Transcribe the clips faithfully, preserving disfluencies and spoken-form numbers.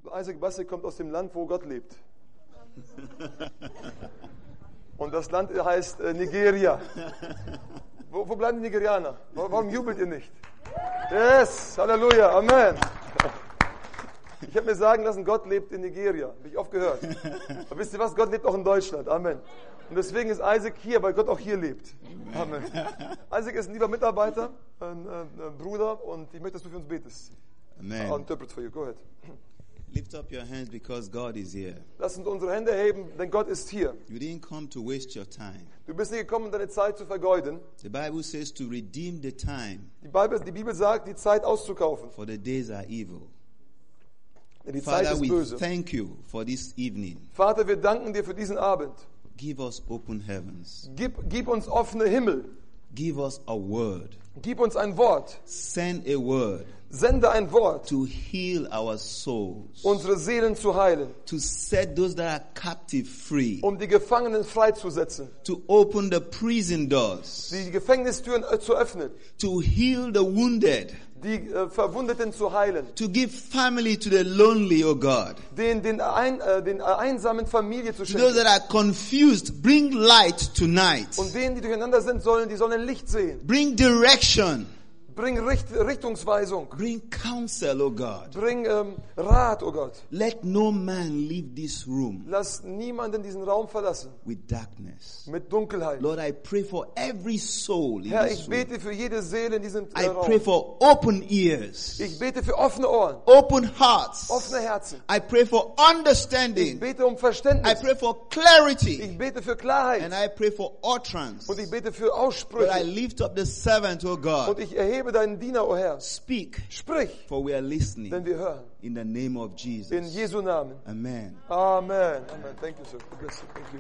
Isaac Basse kommt aus dem Land, wo Gott lebt. Und das Land heißt äh, Nigeria. Wo, wo bleiben die Nigerianer? Warum jubelt ihr nicht? Yes, Halleluja, Amen. Ich habe mir sagen lassen, Gott lebt in Nigeria. Habe ich oft gehört. Aber wisst ihr was? Gott lebt auch in Deutschland. Amen. Und deswegen ist Isaac hier, weil Gott auch hier lebt. Amen. Isaac ist ein lieber Mitarbeiter, ein, ein, ein Bruder, und ich möchte, dass du für uns betest. Amen. I'll interpret for you. Go ahead. Lift up your hands because God is here. Lass uns unsere Hände heben, denn Gott ist hier. You didn't come to waste your time. Du bist nicht gekommen, um deine Zeit zu vergeuden. The Bible says to redeem the time, Die Bibel, die Bibel sagt, die Zeit auszukaufen. for the days are evil. Denn die Zeit Father, ist we böse. thank you for this evening. Vater, wir danken dir für diesen Abend. Give us open heavens. Gib, gib uns offene Himmel. Give us a word. Gib uns ein Wort. Send a word Sende ein Wort, to heal our souls, unsere Seelen zu heilen, to set those that are captive free, um die Gefangenen freizusetzen, to open the prison doors, die Gefängnistüren äh, zu öffnen, to heal the wounded, die äh, Verwundeten zu heilen, to give family to the lonely, oh God. den, den, ein, äh, den äh, einsamen Familie zu To those schenken. that are confused, bring light tonight. Und denen, die durcheinander sind, sollen, die sollen Licht sehen. Bring direction. Bring Richt, Richtungsweisung. Bring counsel, oh God. Bring ähm, Rat, oh Gott. Let no man leave this room Lass niemanden diesen Raum verlassen with darkness. mit Dunkelheit. Lord, I pray for every soul in Herr, this ich room. bete für jede Seele in diesem äh, I pray Raum. for open ears, Ich bete für offene Ohren, open hearts. offene Herzen. I pray for Ich understanding. bete um I Verständnis. pray for clarity. Ich bete für Klarheit. And I pray for utterance. Und ich bete für Lord, I Aussprüche. lift up the servant, oh Und God. ich erhebe deinen Diener, o Herr. Speak, Sprich, for we are denn listening. wir hören. In the name of In Jesus. Jesu Namen. Amen. Amen. Amen. Thank you, sir. God bless you. Thank you.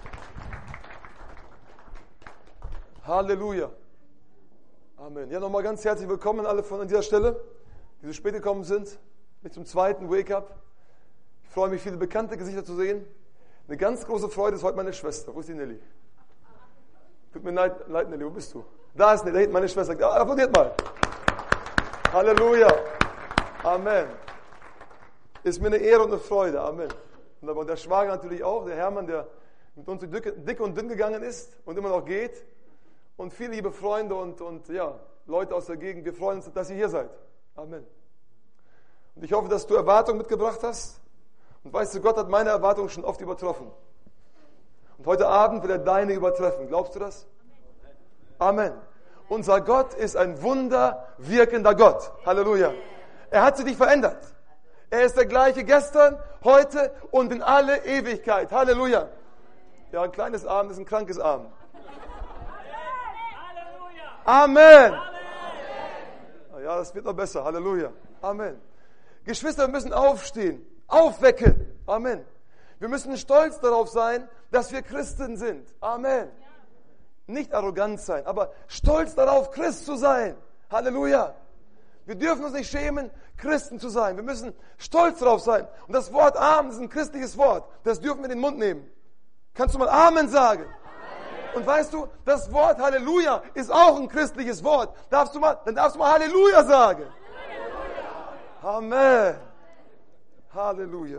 Halleluja. Amen. Ja, nochmal ganz herzlich willkommen alle von an dieser Stelle, die so spät gekommen sind. Mit zum zweiten Wake-up. Ich freue mich, viele bekannte Gesichter zu sehen. Eine ganz große Freude ist heute meine Schwester. Wo ist die Nelly? Tut mir leid, leid Nelly, wo bist du? Da ist Nelly, da hinten meine Schwester. Ah, applaudiert mal. Halleluja. Amen. Ist mir eine Ehre und eine Freude. Amen. Und der Schwager natürlich auch, der Hermann, der mit uns dick, dick und dünn gegangen ist und immer noch geht. Und viele liebe Freunde und, und ja, Leute aus der Gegend, wir freuen uns, dass ihr hier seid. Amen. Und ich hoffe, dass du Erwartungen mitgebracht hast. Und weißt du, Gott hat meine Erwartungen schon oft übertroffen. Und heute Abend will er deine übertreffen. Glaubst du das? Amen. Unser Gott ist ein wunderwirkender Gott. Halleluja. Er hat sich nicht verändert. Er ist der gleiche gestern, heute und in alle Ewigkeit. Halleluja. Ja, ein kleines Amen ist ein krankes Amen. Amen. Ja, das wird noch besser. Halleluja. Amen. Geschwister, wir müssen aufstehen, aufwecken. Amen. Wir müssen stolz darauf sein, dass wir Christen sind. Amen. Nicht arrogant sein, aber stolz darauf, Christ zu sein. Halleluja. Wir dürfen uns nicht schämen, Christen zu sein. Wir müssen stolz darauf sein. Und das Wort Amen ist ein christliches Wort. Das dürfen wir in den Mund nehmen. Kannst du mal Amen sagen? Amen. Und weißt du, das Wort Halleluja ist auch ein christliches Wort. Darfst du mal, dann darfst du mal Halleluja sagen. Halleluja. Amen. Halleluja.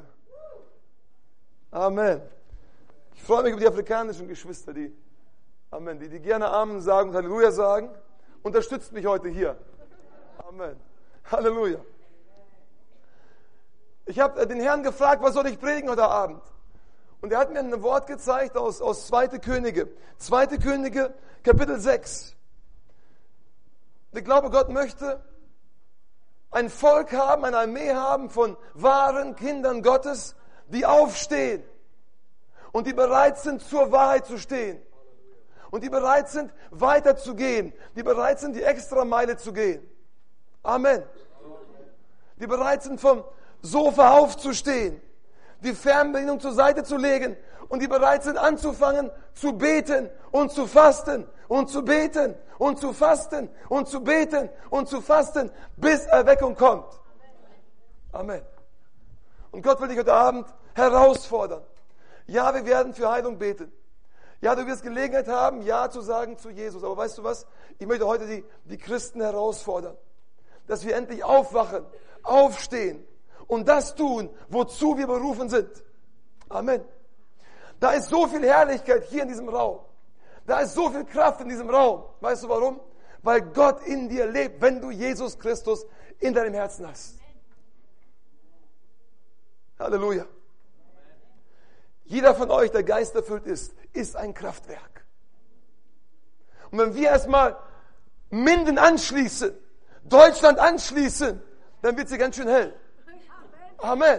Amen. Ich freue mich über die afrikanischen Geschwister, die Amen. Die, die gerne Amen sagen und Halleluja sagen, unterstützt mich heute hier. Amen. Halleluja. Ich habe den Herrn gefragt, was soll ich predigen heute Abend? Und er hat mir ein Wort gezeigt aus, aus zweite Könige. zweite Könige, Kapitel sechs. Ich glaube, Gott möchte ein Volk haben, eine Armee haben von wahren Kindern Gottes, die aufstehen und die bereit sind, zur Wahrheit zu stehen. Und die bereit sind, weiterzugehen. Die bereit sind, die Extrameile zu gehen. Amen. Die bereit sind, vom Sofa aufzustehen. Die Fernbedienung zur Seite zu legen. Und die bereit sind, anzufangen, zu beten und zu fasten. Und zu beten und zu fasten und zu beten und zu fasten, bis Erweckung kommt. Amen. Und Gott will dich heute Abend herausfordern. Ja, wir werden für Heilung beten. Ja, du wirst Gelegenheit haben, Ja zu sagen zu Jesus. Aber weißt du was? Ich möchte heute die, die Christen herausfordern, dass wir endlich aufwachen, aufstehen und das tun, wozu wir berufen sind. Amen. Da ist so viel Herrlichkeit hier in diesem Raum. Da ist so viel Kraft in diesem Raum. Weißt du warum? Weil Gott in dir lebt, wenn du Jesus Christus in deinem Herzen hast. Halleluja. Jeder von euch, der geisterfüllt ist, ist ein Kraftwerk. Und wenn wir erstmal Minden anschließen, Deutschland anschließen, dann wird sie ganz schön hell. Amen.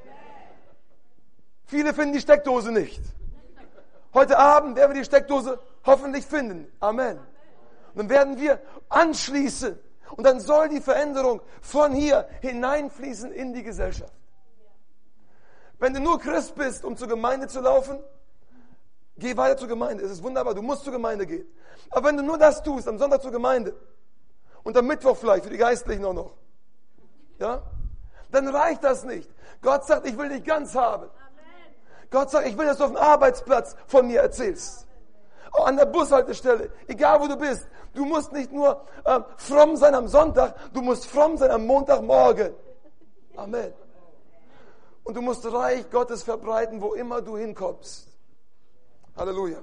Viele finden die Steckdose nicht. Heute Abend werden wir die Steckdose hoffentlich finden. Amen. Und dann werden wir anschließen. Und dann soll die Veränderung von hier hineinfließen in die Gesellschaft. Wenn du nur Christ bist, um zur Gemeinde zu laufen, geh weiter zur Gemeinde. Es ist wunderbar, du musst zur Gemeinde gehen. Aber wenn du nur das tust, am Sonntag zur Gemeinde und am Mittwoch vielleicht, für die Geistlichen auch noch, ja, dann reicht das nicht. Gott sagt, ich will dich ganz haben. Gott sagt, ich will, dass du auf dem Arbeitsplatz von mir erzählst. Auch an der Bushaltestelle, egal wo du bist. Du musst nicht nur äh, fromm sein am Sonntag, du musst fromm sein am Montagmorgen. Amen. Und du musst Reich Gottes verbreiten, wo immer du hinkommst. Halleluja.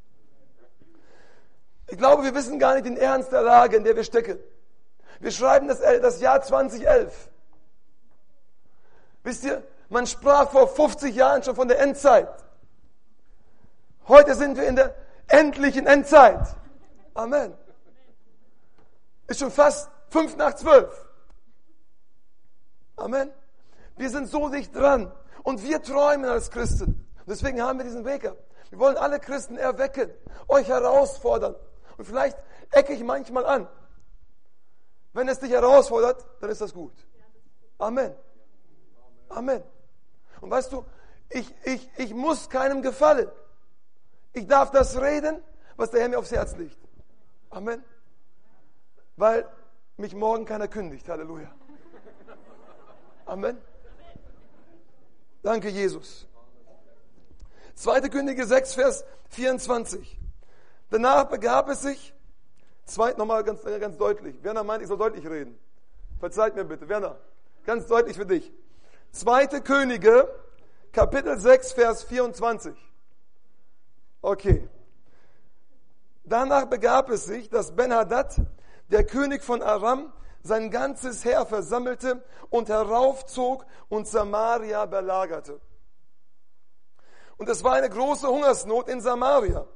Ich glaube, wir wissen gar nicht den Ernst der Lage, in der wir stecken. Wir schreiben das, das Jahr zweitausendelf. Wisst ihr, man sprach vor fünfzig Jahren schon von der Endzeit. Heute sind wir in der endlichen Endzeit. Amen. Ist schon fast fünf nach zwölf. Amen. Wir sind so dicht dran und wir träumen als Christen. Deswegen haben wir diesen Weg ab. Wir wollen alle Christen erwecken, euch herausfordern. Und vielleicht ecke ich manchmal an. Wenn es dich herausfordert, dann ist das gut. Amen. Amen. Und weißt du, ich, ich, ich muss keinem gefallen. Ich darf das reden, was der Herr mir aufs Herz legt. Amen. Weil mich morgen keiner kündigt. Halleluja. Amen. Danke, Jesus. zweite Könige sechs, Vers vierundzwanzig. Danach begab es sich, zweit nochmal ganz, ganz deutlich. Werner meint, ich soll deutlich reden. Verzeiht mir bitte. Werner, ganz deutlich für dich. zweite Könige, Kapitel sechs, Vers vierundzwanzig. Okay. Danach begab es sich, dass Ben-Hadad, der König von Aram, sein ganzes Heer versammelte und heraufzog und Samaria belagerte. Und es war eine große Hungersnot in Samaria.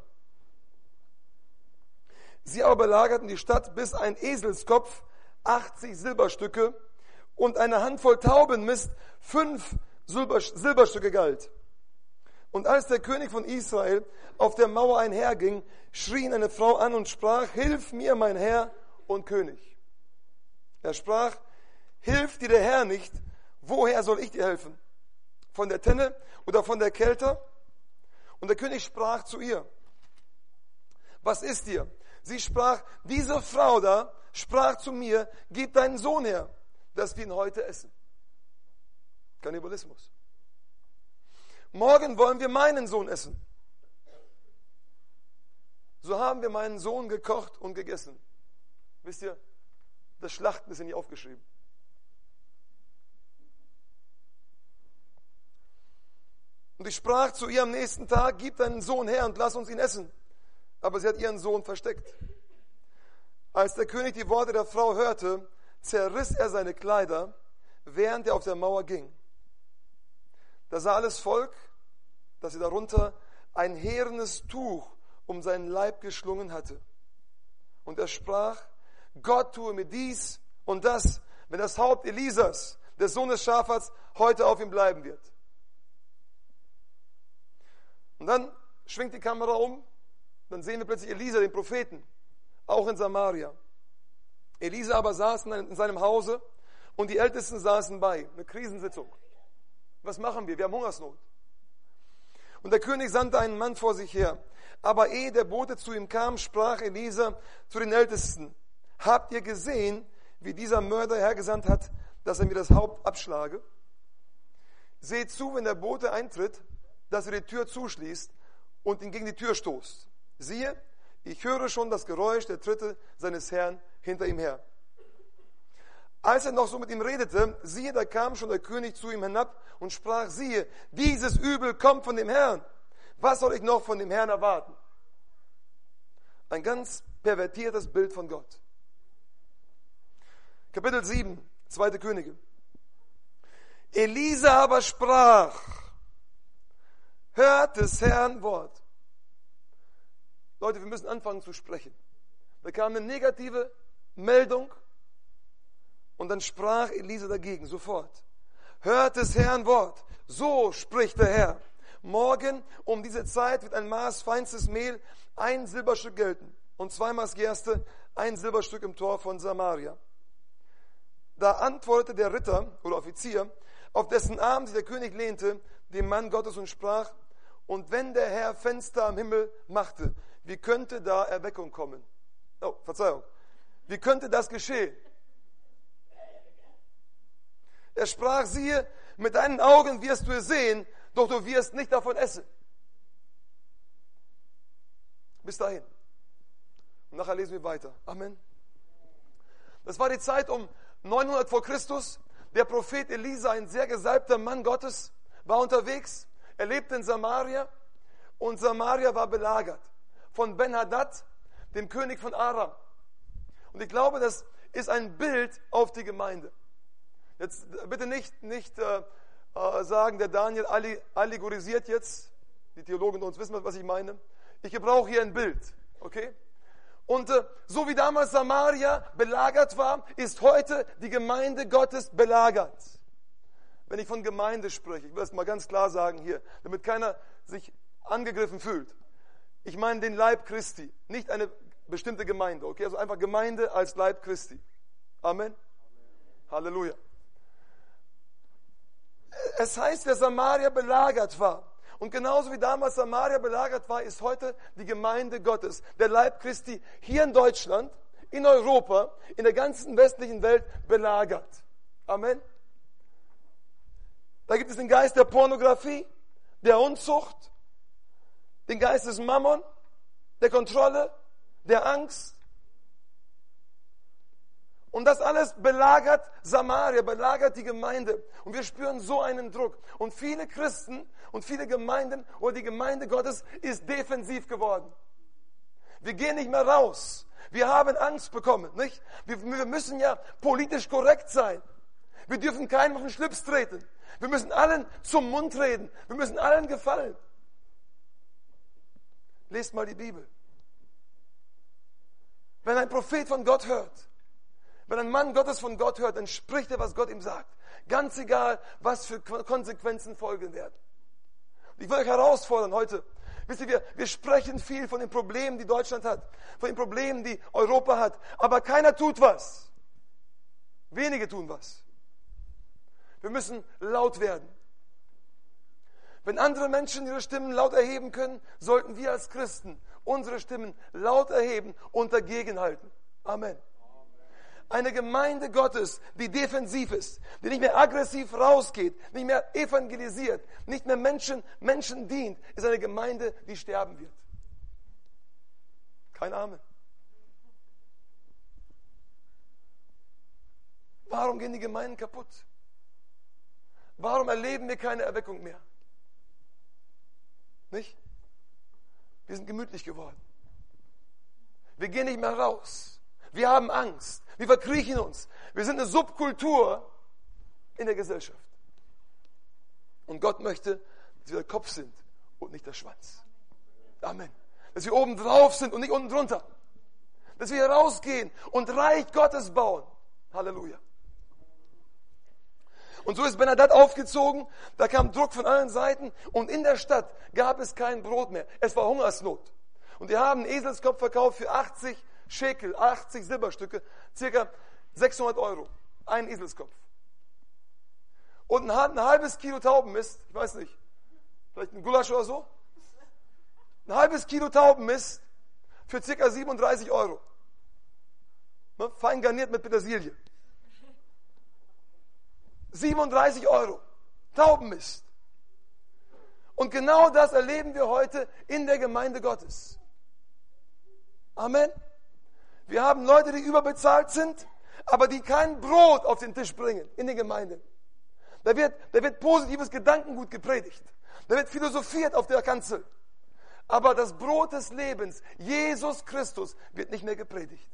Sie aber belagerten die Stadt, bis ein Eselskopf, achtzig Silberstücke und eine Handvoll Taubenmist, fünf Silber, Silberstücke galt. Und als der König von Israel auf der Mauer einherging, schrie ihn eine Frau an und sprach, hilf mir, mein Herr und König. Er sprach, hilft dir der Herr nicht, woher soll ich dir helfen? Von der Tenne oder von der Kälte? Und der König sprach zu ihr, was ist dir? Sie sprach, diese Frau da sprach zu mir, gib deinen Sohn her, dass wir ihn heute essen. Kannibalismus. Morgen wollen wir meinen Sohn essen. So haben wir meinen Sohn gekocht und gegessen. Wisst ihr, das Schlachten ist hier nicht aufgeschrieben. Und ich sprach zu ihr am nächsten Tag, gib deinen Sohn her und lass uns ihn essen. Aber sie hat ihren Sohn versteckt. Als der König die Worte der Frau hörte, zerriss er seine Kleider, während er auf der Mauer ging. Da sah alles Volk, dass sie darunter ein härenes Tuch um seinen Leib geschlungen hatte. Und er sprach, Gott tue mir dies und das, wenn das Haupt Elisas, des Sohnes Schafats, heute auf ihm bleiben wird. Und dann schwingt die Kamera um, dann sehen wir plötzlich Elisa, den Propheten, auch in Samaria. Elisa aber saß in seinem Hause und die Ältesten saßen bei, eine Krisensitzung. Was machen wir? Wir haben Hungersnot. Und der König sandte einen Mann vor sich her. Aber ehe der Bote zu ihm kam, sprach Elisa zu den Ältesten, habt ihr gesehen, wie dieser Mörder hergesandt hat, dass er mir das Haupt abschlage? Seht zu, wenn der Bote eintritt, dass er die Tür zuschließt und ihn gegen die Tür stoßt. Siehe, ich höre schon das Geräusch der Tritte seines Herrn hinter ihm her. Als er noch so mit ihm redete, siehe, da kam schon der König zu ihm hinab und sprach, siehe, dieses Übel kommt von dem Herrn. Was soll ich noch von dem Herrn erwarten? Ein ganz pervertiertes Bild von Gott. Kapitel sieben, zweite Könige. Elisa aber sprach, hört des Herrn Wort. Leute, wir müssen anfangen zu sprechen. Da kam eine negative Meldung und dann sprach Elisa dagegen, sofort. Hört des Herrn Wort. So spricht der Herr. Morgen um diese Zeit wird ein Maß feinstes Mehl ein Silberstück gelten und zwei Maß Gerste ein Silberstück im Tor von Samaria. Da antwortete der Ritter oder Offizier, auf dessen Arm sich der König lehnte, dem Mann Gottes und sprach, und wenn der Herr Fenster am Himmel machte, wie könnte da Erweckung kommen? Oh, Verzeihung. Wie könnte das geschehen? Er sprach, siehe, mit deinen Augen wirst du es sehen, doch du wirst nicht davon essen. Bis dahin. Und nachher lesen wir weiter. Amen. Das war die Zeit um neunhundert vor Christus. Der Prophet Elisa, ein sehr gesalbter Mann Gottes, war unterwegs. Er lebte in Samaria und Samaria war belagert von Ben-Hadad, dem König von Aram. Und ich glaube, das ist ein Bild auf die Gemeinde. Jetzt bitte nicht, nicht äh, äh, sagen, der Daniel allegorisiert jetzt. Die Theologen unter uns wissen, was ich meine. Ich gebrauche hier ein Bild, okay? Und äh, so wie damals Samaria belagert war, ist heute die Gemeinde Gottes belagert. Wenn ich von Gemeinde spreche, ich will das mal ganz klar sagen hier, damit keiner sich angegriffen fühlt. Ich meine den Leib Christi, nicht eine bestimmte Gemeinde, okay? Also einfach Gemeinde als Leib Christi. Amen. Amen. Halleluja. Es heißt, dass Samaria belagert war. Und genauso wie damals Samaria belagert war, ist heute die Gemeinde Gottes, der Leib Christi, hier in Deutschland, in Europa, in der ganzen westlichen Welt belagert. Amen. Da gibt es den Geist der Pornografie, der Unzucht, den Geist des Mammon, der Kontrolle, der Angst. Und das alles belagert Samaria, belagert die Gemeinde. Und wir spüren so einen Druck. Und viele Christen und viele Gemeinden oder die Gemeinde Gottes ist defensiv geworden. Wir gehen nicht mehr raus. Wir haben Angst bekommen, nicht? Wir, wir müssen ja politisch korrekt sein. Wir dürfen keinem auf den Schlips treten. Wir müssen allen zum Mund reden. Wir müssen allen gefallen. Lest mal die Bibel. Wenn ein Prophet von Gott hört, wenn ein Mann Gottes von Gott hört, dann spricht er, was Gott ihm sagt. Ganz egal, was für Konsequenzen folgen werden. Ich will euch herausfordern heute. Wisst ihr, wir, wir sprechen viel von den Problemen, die Deutschland hat, von den Problemen, die Europa hat, aber keiner tut was. Wenige tun was. Wir müssen laut werden. Wenn andere Menschen ihre Stimmen laut erheben können, sollten wir als Christen unsere Stimmen laut erheben und dagegenhalten. Amen. Eine Gemeinde Gottes, die defensiv ist, die nicht mehr aggressiv rausgeht, nicht mehr evangelisiert, nicht mehr Menschen, Menschen dient, ist eine Gemeinde, die sterben wird. Kein Amen. Warum gehen die Gemeinden kaputt? Warum erleben wir keine Erweckung mehr? Nicht? Wir sind gemütlich geworden. Wir gehen nicht mehr raus. Wir haben Angst. Wir verkriechen uns. Wir sind eine Subkultur in der Gesellschaft. Und Gott möchte, dass wir der Kopf sind und nicht der Schwanz. Amen. Dass wir oben drauf sind und nicht unten drunter. Dass wir rausgehen und Reich Gottes bauen. Halleluja. Und so ist Ben-Hadad aufgezogen, da kam Druck von allen Seiten und in der Stadt gab es kein Brot mehr. Es war Hungersnot. Und die haben einen Eselskopf verkauft für achtzig Schekel, achtzig Silberstücke, circa sechshundert Euro. Ein Eselskopf. Und ein halbes Kilo Taubenmist, ich weiß nicht, vielleicht ein Gulasch oder so. Ein halbes Kilo Taubenmist für circa siebenunddreißig Euro. Fein garniert mit Petersilie. siebenunddreißig Euro. Taubenmist. Und genau das erleben wir heute in der Gemeinde Gottes. Amen. Wir haben Leute, die überbezahlt sind. aber die kein Brot auf den Tisch bringen in den Gemeinden. Da wird, da wird positives Gedankengut gepredigt. Da wird philosophiert auf der Kanzel. Aber das Brot des Lebens, Jesus Christus, wird nicht mehr gepredigt.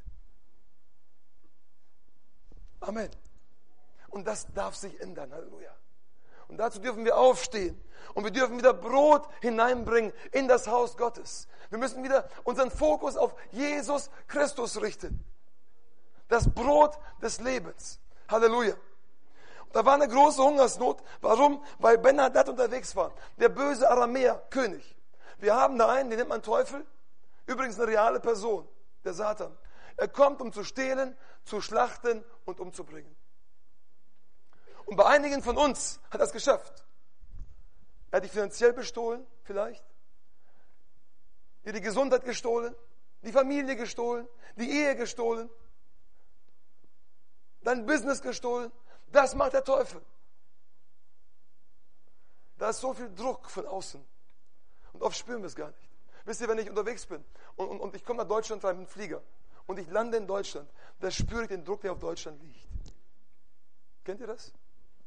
Amen. Und das darf sich ändern. Halleluja. Und dazu dürfen wir aufstehen. Und wir dürfen wieder Brot hineinbringen in das Haus Gottes. Wir müssen wieder unseren Fokus auf Jesus Christus richten. Das Brot des Lebens. Halleluja. Da war eine große Hungersnot. Warum? Weil Ben-Hadad unterwegs war. Der böse Aramäer, König. Wir haben da einen, den nennt man Teufel. Übrigens eine reale Person, der Satan. Er kommt, um zu stehlen, zu schlachten und umzubringen. Und bei einigen von uns hat er es geschafft. Er hat dich finanziell bestohlen, vielleicht. Dir die Gesundheit gestohlen, die Familie gestohlen, die Ehe gestohlen, dein Business gestohlen. Das macht der Teufel. Da ist so viel Druck von außen. Und oft spüren wir es gar nicht. Wisst ihr, wenn ich unterwegs bin und, und, und ich komme nach Deutschland rein mit dem Flieger und ich lande in Deutschland, da spüre ich den Druck, der auf Deutschland liegt. Kennt ihr das?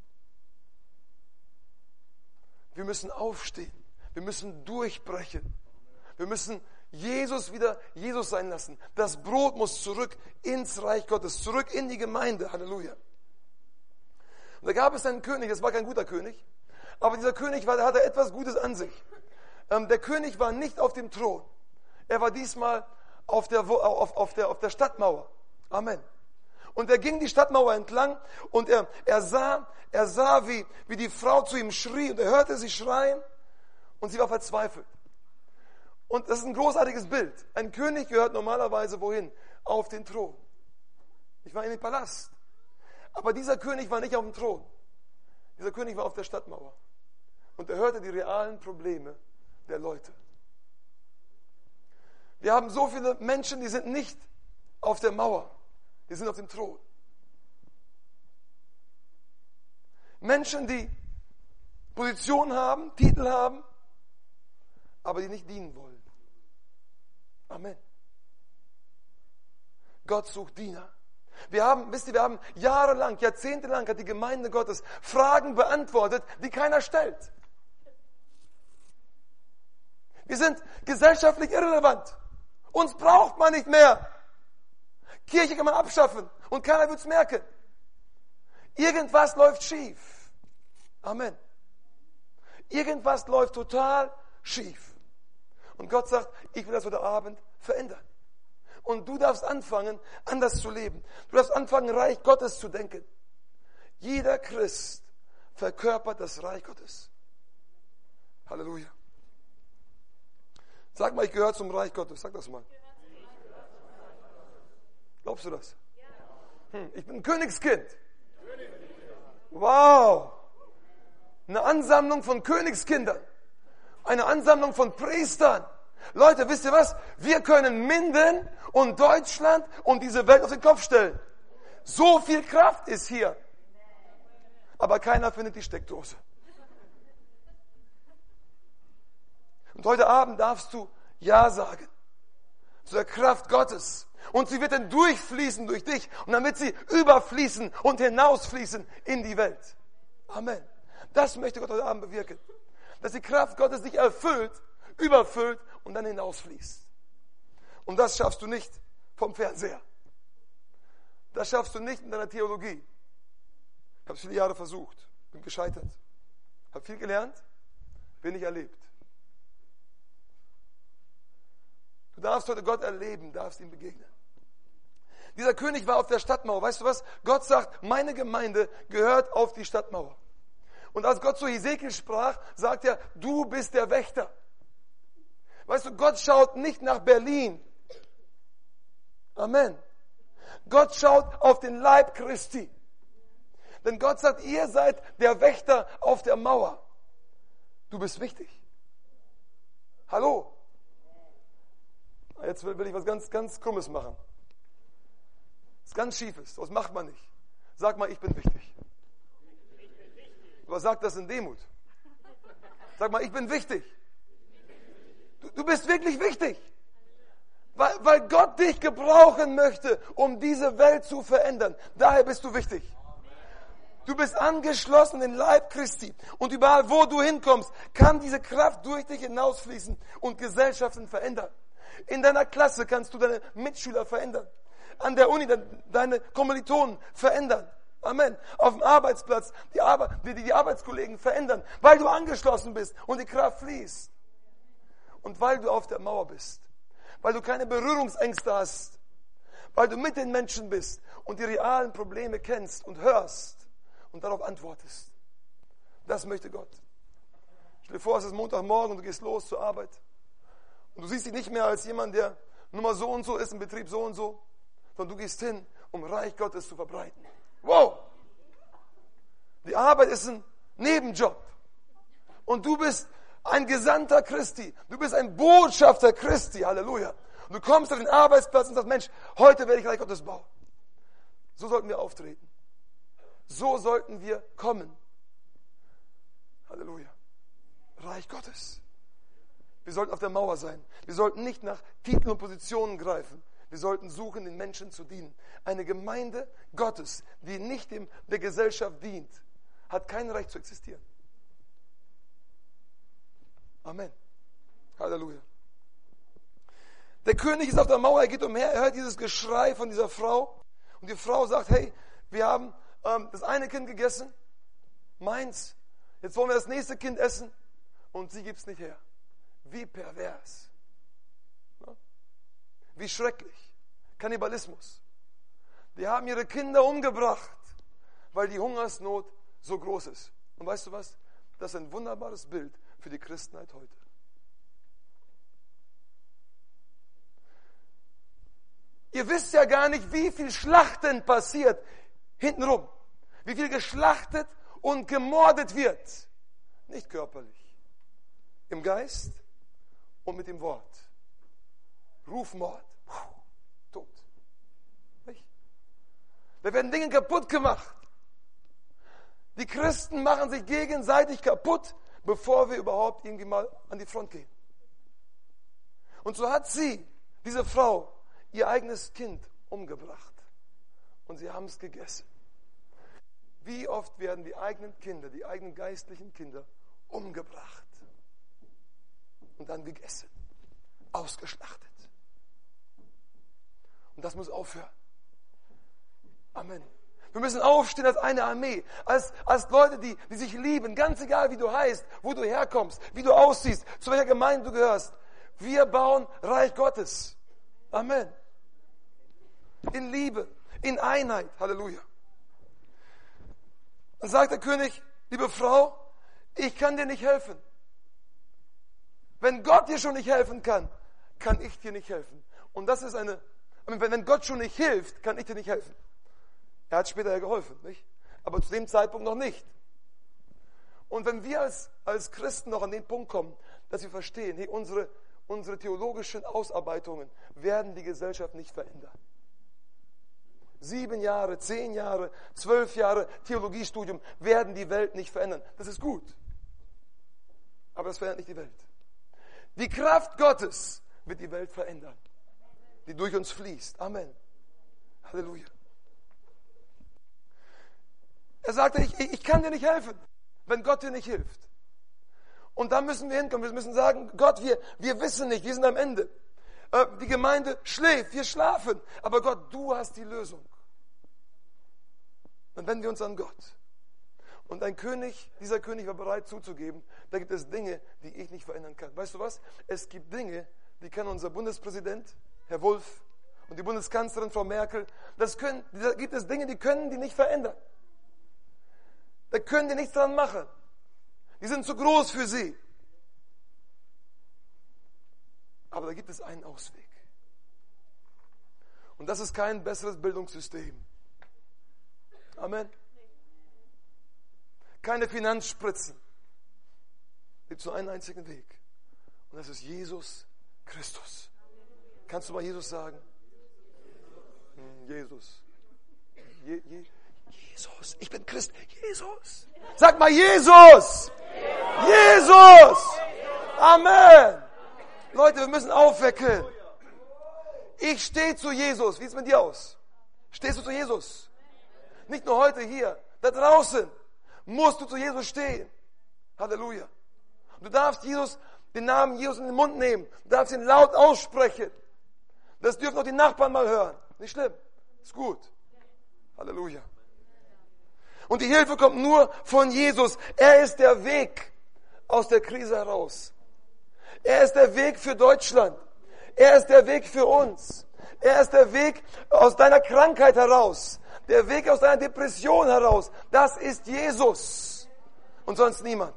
Wir müssen aufstehen. Wir müssen durchbrechen. Wir müssen Jesus wieder Jesus sein lassen. Das Brot muss zurück ins Reich Gottes, zurück in die Gemeinde. Halleluja. Und da gab es einen König, das war kein guter König, aber dieser König war, der hatte etwas Gutes an sich. Ähm, der König war nicht auf dem Thron. Er war diesmal auf der, auf, auf der, auf der Stadtmauer. Amen. Und er ging die Stadtmauer entlang und er, er sah, er sah wie, wie die Frau zu ihm schrie und er hörte sie schreien und sie war verzweifelt. Und das ist ein großartiges Bild. Ein König gehört normalerweise wohin? Auf den Thron. Ich war in den Palast. Aber dieser König war nicht auf dem Thron. Dieser König war auf der Stadtmauer. Und er hörte die realen Probleme der Leute. Wir haben so viele Menschen, die sind nicht auf der Mauer. Die sind auf dem Thron. Menschen, die Position haben, Titel haben, aber die nicht dienen wollen. Amen. Gott sucht Diener. Wir haben, wisst ihr, wir haben jahrelang, jahrzehntelang hat die Gemeinde Gottes Fragen beantwortet, die keiner stellt. Wir sind gesellschaftlich irrelevant. Uns braucht man nicht mehr. Kirche kann man abschaffen und keiner wird es merken. Irgendwas läuft schief. Amen. Irgendwas läuft total schief. Und Gott sagt, ich will das heute Abend verändern. Und du darfst anfangen, anders zu leben. Du darfst anfangen, Reich Gottes zu denken. Jeder Christ verkörpert das Reich Gottes. Halleluja. Sag mal, ich gehöre zum Reich Gottes. Sag das mal. Glaubst du das? Hm, ich bin ein Königskind. Wow. Eine Ansammlung von Königskindern. Eine Ansammlung von Priestern. Leute, wisst ihr was? Wir können Minden und Deutschland und diese Welt auf den Kopf stellen. So viel Kraft ist hier. Aber keiner findet die Steckdose. Und heute Abend darfst du Ja sagen zu der Kraft Gottes. Und sie wird dann durchfließen durch dich. Und dann wird sie überfließen und hinausfließen in die Welt. Amen. Das möchte Gott heute Abend bewirken. Dass die Kraft Gottes dich erfüllt, überfüllt und dann hinausfließt. Und das schaffst du nicht vom Fernseher. Das schaffst du nicht in deiner Theologie. Ich habe es viele Jahre versucht, bin gescheitert. Habe viel gelernt, bin nicht erlebt. Du darfst heute Gott erleben, darfst ihm begegnen. Dieser König war auf der Stadtmauer. Weißt du was? Gott sagt, meine Gemeinde gehört auf die Stadtmauer. Und als Gott zu Hesekiel sprach, sagt er, du bist der Wächter. Weißt du, Gott schaut nicht nach Berlin. Amen. Gott schaut auf den Leib Christi. Denn Gott sagt, ihr seid der Wächter auf der Mauer. Du bist wichtig. Hallo. Jetzt will ich was ganz, ganz Krummes machen. Was ganz Schiefes. Das macht man nicht. Sag mal, ich bin wichtig. Aber sag das in Demut. Sag mal, ich bin wichtig. Du, du bist wirklich wichtig. Weil, weil Gott dich gebrauchen möchte, um diese Welt zu verändern. Daher bist du wichtig. Du bist angeschlossen in den Leib Christi. Und überall, wo du hinkommst, kann diese Kraft durch dich hinausfließen und Gesellschaften verändern. In deiner Klasse kannst du deine Mitschüler verändern. An der Uni deine Kommilitonen verändern. Amen. Auf dem Arbeitsplatz die, Arbeit, die, die Arbeitskollegen verändern, weil du angeschlossen bist und die Kraft fließt. Und weil du auf der Mauer bist. Weil du keine Berührungsängste hast. Weil du mit den Menschen bist und die realen Probleme kennst und hörst und darauf antwortest. Das möchte Gott. Stell dir vor, es ist Montagmorgen und du gehst los zur Arbeit. Und du siehst dich nicht mehr als jemand, der nur mal so und so ist, im Betrieb so und so, sondern du gehst hin, um Reich Gottes zu verbreiten. Wow! Die Arbeit ist ein Nebenjob. Und du bist ein Gesandter Christi. Du bist ein Botschafter Christi. Halleluja. Und du kommst auf den Arbeitsplatz und sagst, Mensch, heute werde ich Reich Gottes bauen. So sollten wir auftreten. So sollten wir kommen. Halleluja. Reich Gottes. Wir sollten auf der Mauer sein. Wir sollten nicht nach Titeln und Positionen greifen. Wir sollten suchen, den Menschen zu dienen. Eine Gemeinde Gottes, die nicht dem, der Gesellschaft dient, hat kein Recht zu existieren. Amen. Halleluja. Der König ist auf der Mauer, er geht umher, er hört dieses Geschrei von dieser Frau. Und die Frau sagt, hey, wir haben ähm, das eine Kind gegessen, meins. Jetzt wollen wir das nächste Kind essen und sie gibt es nicht her. Wie pervers. Wie schrecklich. Kannibalismus. Die haben ihre Kinder umgebracht, weil die Hungersnot so groß ist. Und weißt du was? Das ist ein wunderbares Bild für die Christenheit heute. Ihr wisst ja gar nicht, wie viel Schlachten passiert hintenrum. Wie viel geschlachtet und gemordet wird. Nicht körperlich. Im Geist und mit dem Wort. Rufmord. Puh, tot. Nicht? Da werden Dinge kaputt gemacht. Die Christen machen sich gegenseitig kaputt, bevor wir überhaupt irgendwie mal an die Front gehen. Und so hat sie, diese Frau, ihr eigenes Kind umgebracht. Und sie haben es gegessen. Wie oft werden die eigenen Kinder, die eigenen geistlichen Kinder umgebracht und dann gegessen, ausgeschlachtet. Und das muss aufhören. Amen. Wir müssen aufstehen als eine Armee, als, als Leute, die, die sich lieben, ganz egal wie du heißt, wo du herkommst, wie du aussiehst, zu welcher Gemeinde du gehörst. Wir bauen Reich Gottes. Amen. In Liebe, in Einheit. Halleluja. Dann sagt der König, liebe Frau, ich kann dir nicht helfen. Wenn Gott dir schon nicht helfen kann, kann ich dir nicht helfen. Und das ist eine, wenn Gott schon nicht hilft, kann ich dir nicht helfen. Er hat später ja geholfen, nicht? Aber zu dem Zeitpunkt noch nicht. Und wenn wir als, als Christen noch an den Punkt kommen, dass wir verstehen, hey, unsere, unsere theologischen Ausarbeitungen werden die Gesellschaft nicht verändern. Sieben Jahre, zehn Jahre, zwölf Jahre Theologiestudium werden die Welt nicht verändern. Das ist gut. Aber das verändert nicht die Welt. Die Kraft Gottes wird die Welt verändern, die durch uns fließt. Amen. Halleluja. Er sagte, ich, ich kann dir nicht helfen, wenn Gott dir nicht hilft. Und da müssen wir hinkommen. Wir müssen sagen, Gott, wir, wir wissen nicht, wir sind am Ende. Äh, die Gemeinde schläft, wir schlafen. Aber Gott, du hast die Lösung. Dann wenden wir uns an Gott. Und ein König, dieser König war bereit zuzugeben, da gibt es Dinge, die ich nicht verändern kann. Weißt du was? Es gibt Dinge, die kann unser Bundespräsident, Herr Wulff, und die Bundeskanzlerin, Frau Merkel, das können, da gibt es Dinge, die können die nicht verändern. Da können die nichts dran machen. Die sind zu groß für sie. Aber da gibt es einen Ausweg. Und das ist kein besseres Bildungssystem. Amen. Keine Finanzspritzen. Es gibt nur einen einzigen Weg. Und das ist Jesus Christus. Kannst du mal Jesus sagen? Jesus. Je, je, Jesus. Ich bin Christ. Jesus. Sag mal Jesus. Jesus. Amen. Leute, wir müssen aufwecken. Ich stehe zu Jesus. Wie sieht es mit dir aus? Stehst du zu Jesus? Nicht nur heute hier, da draußen musst du zu Jesus stehen. Halleluja. Du darfst Jesus, den Namen Jesus in den Mund nehmen. Du darfst ihn laut aussprechen. Das dürfen auch die Nachbarn mal hören. Nicht schlimm. Ist gut. Halleluja. Und die Hilfe kommt nur von Jesus. Er ist der Weg aus der Krise heraus. Er ist der Weg für Deutschland. Er ist der Weg für uns. Er ist der Weg aus deiner Krankheit heraus. Der Weg aus deiner Depression heraus. Das ist Jesus. Und sonst niemand.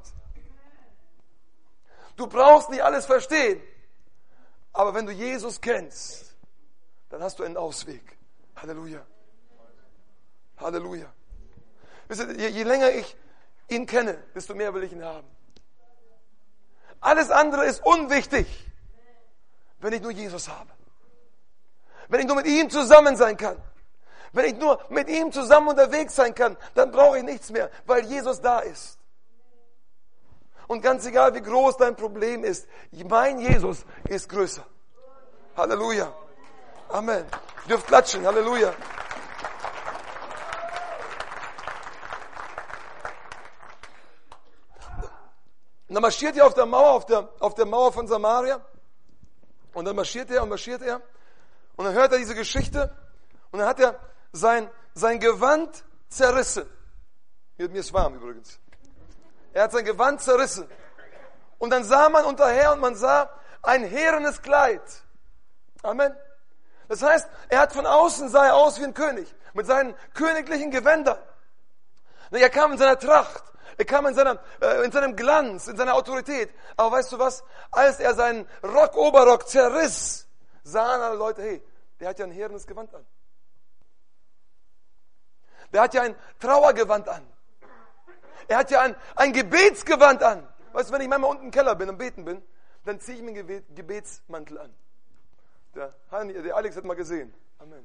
Du brauchst nicht alles verstehen. Aber wenn du Jesus kennst, dann hast du einen Ausweg. Halleluja. Halleluja. Wisst ihr, je, je länger ich ihn kenne, desto mehr will ich ihn haben. Alles andere ist unwichtig, wenn ich nur Jesus habe. Wenn ich nur mit ihm zusammen sein kann. Wenn ich nur mit ihm zusammen unterwegs sein kann, dann brauche ich nichts mehr, weil Jesus da ist. Und ganz egal, wie groß dein Problem ist, mein Jesus ist größer. Halleluja. Amen. Ihr dürft klatschen. Halleluja. Und dann marschiert er auf der Mauer, auf der, auf der Mauer von Samaria. Und dann marschiert er und marschiert er. Und dann hört er diese Geschichte. Und dann hat er sein, sein Gewand zerrissen. Mir, mir ist warm übrigens. Er hat sein Gewand zerrissen. Und dann sah man unterher und man sah ein härenes Kleid. Amen. Das heißt, er hat von außen sah er aus wie ein König. Mit seinen königlichen Gewändern. Er kam in seiner Tracht. Er kam in, seiner, äh, in seinem Glanz, in seiner Autorität. Aber weißt du was? Als er seinen Rock, Oberrock zerriss, sahen alle Leute, hey, der hat ja ein härenes Gewand an. Der hat ja ein Trauergewand an. Er hat ja ein, ein Gebetsgewand an. Weißt du, wenn ich manchmal unten im Keller bin und beten bin, dann ziehe ich mir einen Gebetsmantel an. Der, der Alex hat mal gesehen. Amen.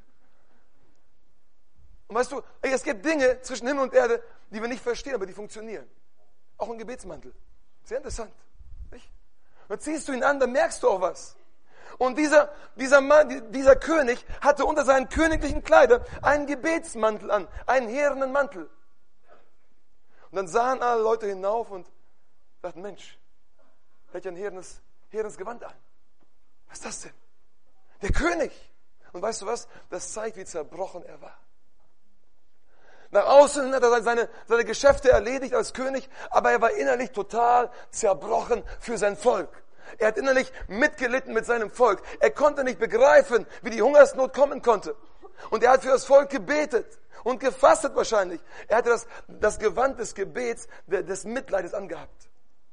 Und weißt du, es gibt Dinge zwischen Himmel und Erde, die wir nicht verstehen, aber die funktionieren. Auch ein Gebetsmantel. Sehr interessant. Nicht? Dann ziehst du ihn an, dann merkst du auch was. Und dieser, dieser Mann, dieser König hatte unter seinen königlichen Kleidern einen Gebetsmantel an, einen härenen Mantel. Und dann sahen alle Leute hinauf und dachten, Mensch, der hat ja ein härenes, härenes Gewand an. Was ist das denn? Der König. Und weißt du was? Das zeigt, wie zerbrochen er war. Nach außen hat er seine, seine Geschäfte erledigt als König, aber er war innerlich total zerbrochen für sein Volk. Er hat innerlich mitgelitten mit seinem Volk. Er konnte nicht begreifen, wie die Hungersnot kommen konnte. Und er hat für das Volk gebetet und gefastet wahrscheinlich. Er hatte das, das Gewand des Gebets, des Mitleides angehabt.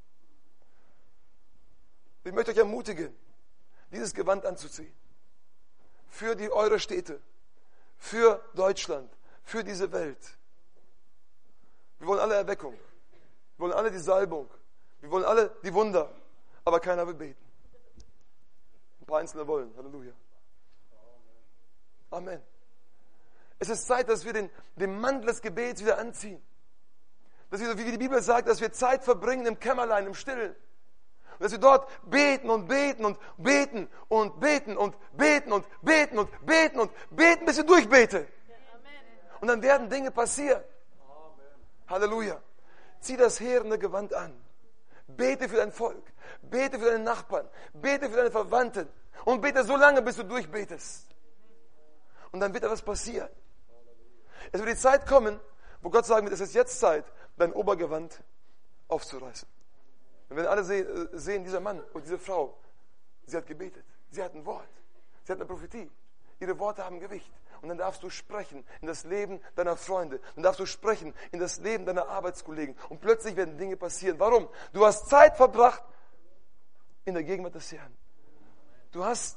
Ich möchte euch ermutigen, dieses Gewand anzuziehen. Für die eure Städte, für Deutschland, für diese Welt. Wir wollen alle Erweckung. Wir wollen alle die Salbung. Wir wollen alle die Wunder. Aber keiner will beten. Ein paar Einzelne wollen. Halleluja. Amen. Es ist Zeit, dass wir den, den Mantel des Gebets wieder anziehen. Dass wir, wie die Bibel sagt, dass wir Zeit verbringen im Kämmerlein, im Stillen. Und dass wir dort beten und beten und beten und beten und beten und beten und beten und beten, bis wir durchbeten. Und dann werden Dinge passieren. Halleluja. Zieh das härende Gewand an. Bete für dein Volk. Bete für deine Nachbarn. Bete für deine Verwandten. Und bete so lange, bis du durchbetest. Und dann wird etwas passieren. Es wird die Zeit kommen, wo Gott sagen wird, es ist jetzt Zeit, dein Obergewand aufzureißen. Und wenn alle sehen, dieser Mann und diese Frau, sie hat gebetet. Sie hat ein Wort. Sie hat eine Prophetie. Ihre Worte haben Gewicht. Und dann darfst du sprechen in das Leben deiner Freunde. Dann darfst du sprechen in das Leben deiner Arbeitskollegen. Und plötzlich werden Dinge passieren. Warum? Du hast Zeit verbracht in der Gegenwart des Herrn. Du hast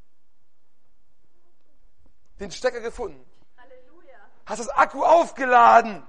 den Stecker gefunden. Halleluja. Hast das Akku aufgeladen.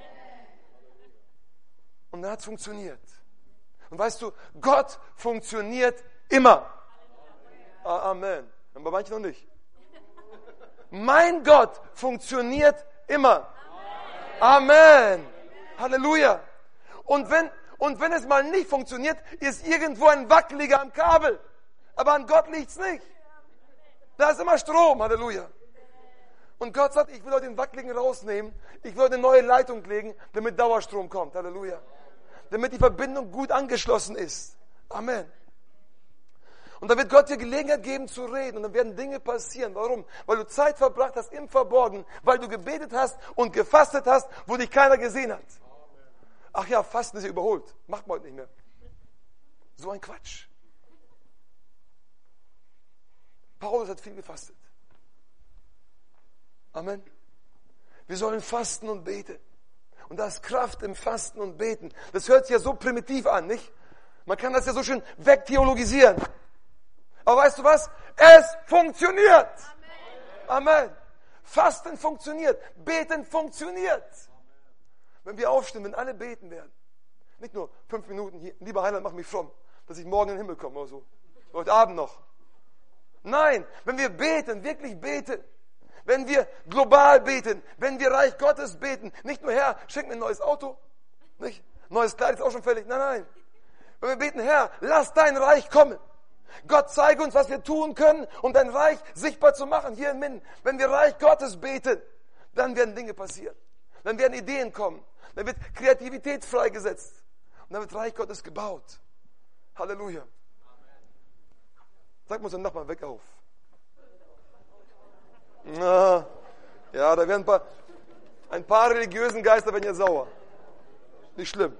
Und dann hat es funktioniert. Und weißt du, Gott funktioniert immer. Amen. Aber manche noch nicht. Mein Gott funktioniert immer. Amen. Amen. Halleluja. Und wenn, und wenn es mal nicht funktioniert, ist irgendwo ein Wackeliger am Kabel. Aber an Gott liegt's nicht. Da ist immer Strom, Halleluja. Und Gott sagt, ich will heute den Wackeligen rausnehmen, ich will eine neue Leitung legen, damit Dauerstrom kommt, Halleluja. Damit die Verbindung gut angeschlossen ist. Amen. Und da wird Gott dir Gelegenheit geben zu reden und dann werden Dinge passieren. Warum? Weil du Zeit verbracht hast im Verborgenen, weil du gebetet hast und gefastet hast, wo dich keiner gesehen hat. Ach ja, Fasten ist ja überholt. Macht man heute nicht mehr. So ein Quatsch. Paulus hat viel gefastet. Amen. Wir sollen fasten und beten. Und da ist Kraft im Fasten und Beten. Das hört sich ja so primitiv an, nicht? Man kann das ja so schön wegtheologisieren. Aber weißt du was? Es funktioniert. Amen. Amen. Fasten funktioniert. Beten funktioniert. Wenn wir aufstehen, wenn alle beten werden. Nicht nur fünf Minuten hier. Lieber Heiland, mach mich fromm, dass ich morgen in den Himmel komme oder so. Heute Abend noch. Nein, wenn wir beten, wirklich beten. Wenn wir global beten. Wenn wir Reich Gottes beten. Nicht nur, Herr, schenk mir ein neues Auto. Nicht? Neues Kleid ist auch schon fällig. Nein, nein. Wenn wir beten, Herr, lass dein Reich kommen. Gott, zeige uns, was wir tun können, um dein Reich sichtbar zu machen, hier in Minden. Wenn wir Reich Gottes beten, dann werden Dinge passieren. Dann werden Ideen kommen. Dann wird Kreativität freigesetzt. Und dann wird Reich Gottes gebaut. Halleluja. Sag mal so Nachbarn, weg auf. Na, ja, da werden ein paar, ein paar religiösen Geister werden ja sauer. Nicht schlimm.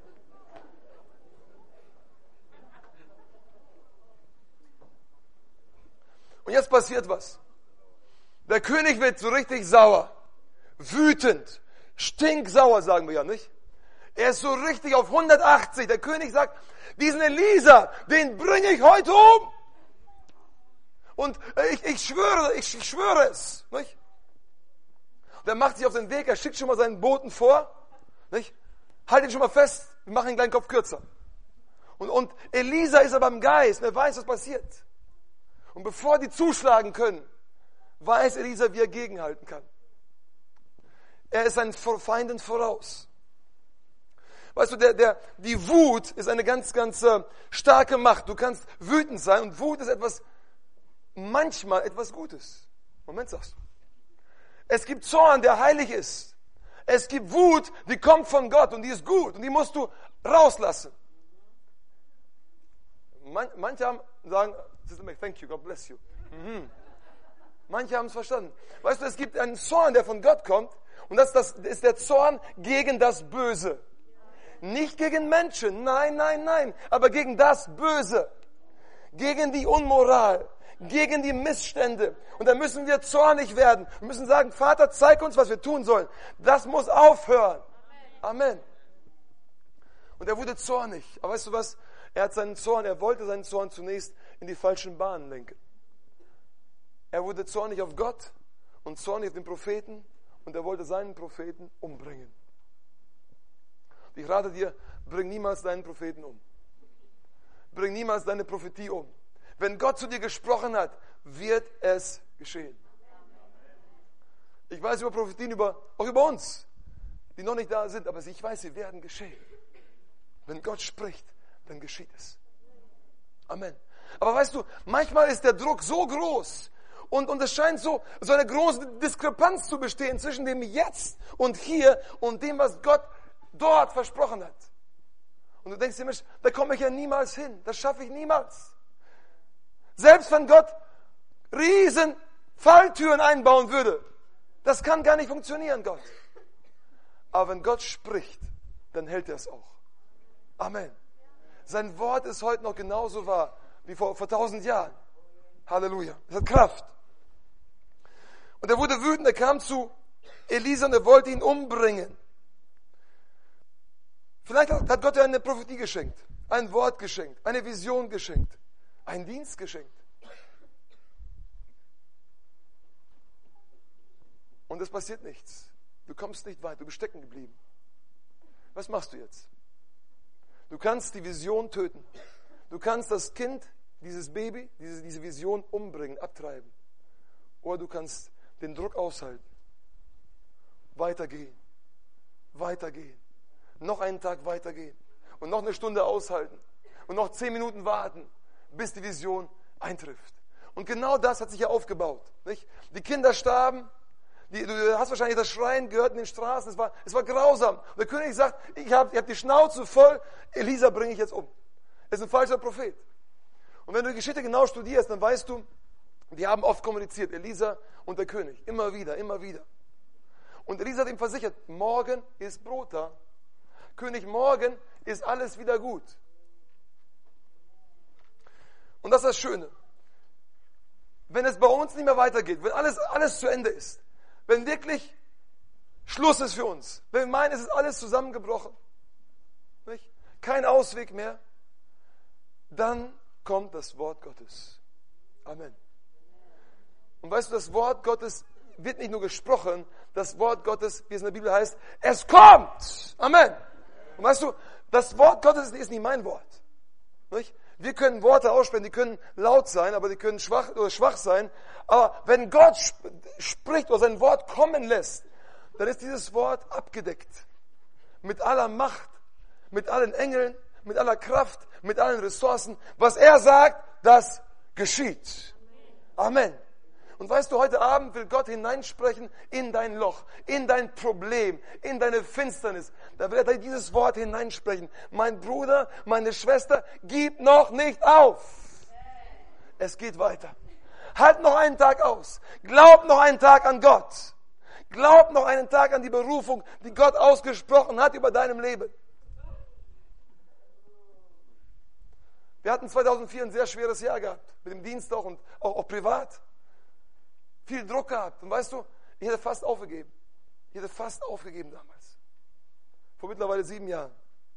Und jetzt passiert was. Der König wird so richtig sauer, wütend, stinksauer, sagen wir ja, nicht? Er ist so richtig auf hundertachtzig. Der König sagt, diesen Elisa, den bringe ich heute um. Und ich, ich schwöre, ich, ich schwöre es, nicht? Und er macht sich auf den Weg, er schickt schon mal seinen Boten vor, nicht? Halt ihn schon mal fest, wir machen den kleinen Kopf kürzer. Und, und Elisa ist aber im Geist, er weiß, was passiert. Und bevor die zuschlagen können, weiß Elisa, wie er gegenhalten kann. Er ist seinen Feinden voraus. Weißt du, der, der, die Wut ist eine ganz, ganz äh, starke Macht. Du kannst wütend sein und Wut ist etwas, manchmal etwas Gutes. Moment, sagst du. Es gibt Zorn, der heilig ist. Es gibt Wut, die kommt von Gott und die ist gut und die musst du rauslassen. Man, manche haben sagen, thank you, God bless you. Mhm. Manche haben es verstanden. Weißt du, es gibt einen Zorn, der von Gott kommt und das, das ist der Zorn gegen das Böse. Nicht gegen Menschen, nein, nein, nein, aber gegen das Böse. Gegen die Unmoral, gegen die Missstände. Und da müssen wir zornig werden. Wir müssen sagen, Vater, zeig uns, was wir tun sollen. Das muss aufhören. Amen. Und er wurde zornig. Aber weißt du was? Er hat seinen Zorn, er wollte seinen Zorn zunächst in die falschen Bahnen lenken. Er wurde zornig auf Gott und zornig auf den Propheten und er wollte seinen Propheten umbringen. Ich rate dir, bring niemals deinen Propheten um. Bring niemals deine Prophetie um. Wenn Gott zu dir gesprochen hat, wird es geschehen. Ich weiß über Prophetien, über, auch über uns, die noch nicht da sind, aber ich weiß, sie werden geschehen. Wenn Gott spricht, dann geschieht es. Amen. Aber weißt du, manchmal ist der Druck so groß und, und es scheint so, so eine große Diskrepanz zu bestehen zwischen dem Jetzt und Hier und dem, was Gott dort versprochen hat. Und du denkst dir, Mensch, da komme ich ja niemals hin, das schaffe ich niemals. Selbst wenn Gott riesen Falltüren einbauen würde, das kann gar nicht funktionieren, Gott. Aber wenn Gott spricht, dann hält er es auch. Amen. Sein Wort ist heute noch genauso wahr wie vor, vor tausend Jahren. Halleluja. Es hat Kraft. Und er wurde wütend, er kam zu Elisa und er wollte ihn umbringen. Vielleicht hat Gott dir eine Prophetie geschenkt, ein Wort geschenkt, eine Vision geschenkt, einen Dienst geschenkt. Und es passiert nichts. Du kommst nicht weit, du bist stecken geblieben. Was machst du jetzt? Du kannst die Vision töten. Du kannst das Kind, dieses Baby, diese, diese Vision umbringen, abtreiben. Oder du kannst den Druck aushalten. Weitergehen. Weitergehen. Noch einen Tag weitergehen. Und noch eine Stunde aushalten. Und noch zehn Minuten warten, bis die Vision eintrifft. Und genau das hat sich ja aufgebaut. Nicht? Die Kinder starben. Die, du hast wahrscheinlich das Schreien gehört in den Straßen. Es war, es war grausam. Und der König sagt, ich habe ich hab die Schnauze voll. Elisa bringe ich jetzt um. Er ist ein falscher Prophet. Und wenn du die Geschichte genau studierst, dann weißt du, die haben oft kommuniziert, Elisa und der König. Immer wieder, immer wieder. Und Elisa hat ihm versichert, morgen ist Brot da. König, morgen ist alles wieder gut. Und das ist das Schöne. Wenn es bei uns nicht mehr weitergeht, wenn alles, alles zu Ende ist, wenn wirklich Schluss ist für uns, wenn wir meinen, es ist alles zusammengebrochen, nicht? Kein Ausweg mehr, dann kommt das Wort Gottes. Amen. Und weißt du, das Wort Gottes wird nicht nur gesprochen, das Wort Gottes, wie es in der Bibel heißt, es kommt. Amen. Und weißt du, das Wort Gottes ist nicht mein Wort. Nicht? Wir können Worte aussprechen, die können laut sein, aber die können schwach oder schwach sein. Aber wenn Gott sp- spricht oder sein Wort kommen lässt, dann ist dieses Wort abgedeckt. Mit aller Macht, mit allen Engeln, mit aller Kraft, mit allen Ressourcen. Was er sagt, das geschieht. Amen. Und weißt du, heute Abend will Gott hineinsprechen in dein Loch, in dein Problem, in deine Finsternis. Da will er dieses Wort hineinsprechen. Mein Bruder, meine Schwester, gib noch nicht auf. Es geht weiter. Halt noch einen Tag aus. Glaub noch einen Tag an Gott. Glaub noch einen Tag an die Berufung, die Gott ausgesprochen hat über deinem Leben. Wir hatten zweitausendvier ein sehr schweres Jahr gehabt. Mit dem Dienst auch und auch, auch privat. Viel Druck gehabt. Und weißt du, ich hätte fast aufgegeben. Ich hätte fast aufgegeben damals. Vor mittlerweile sieben Jahren.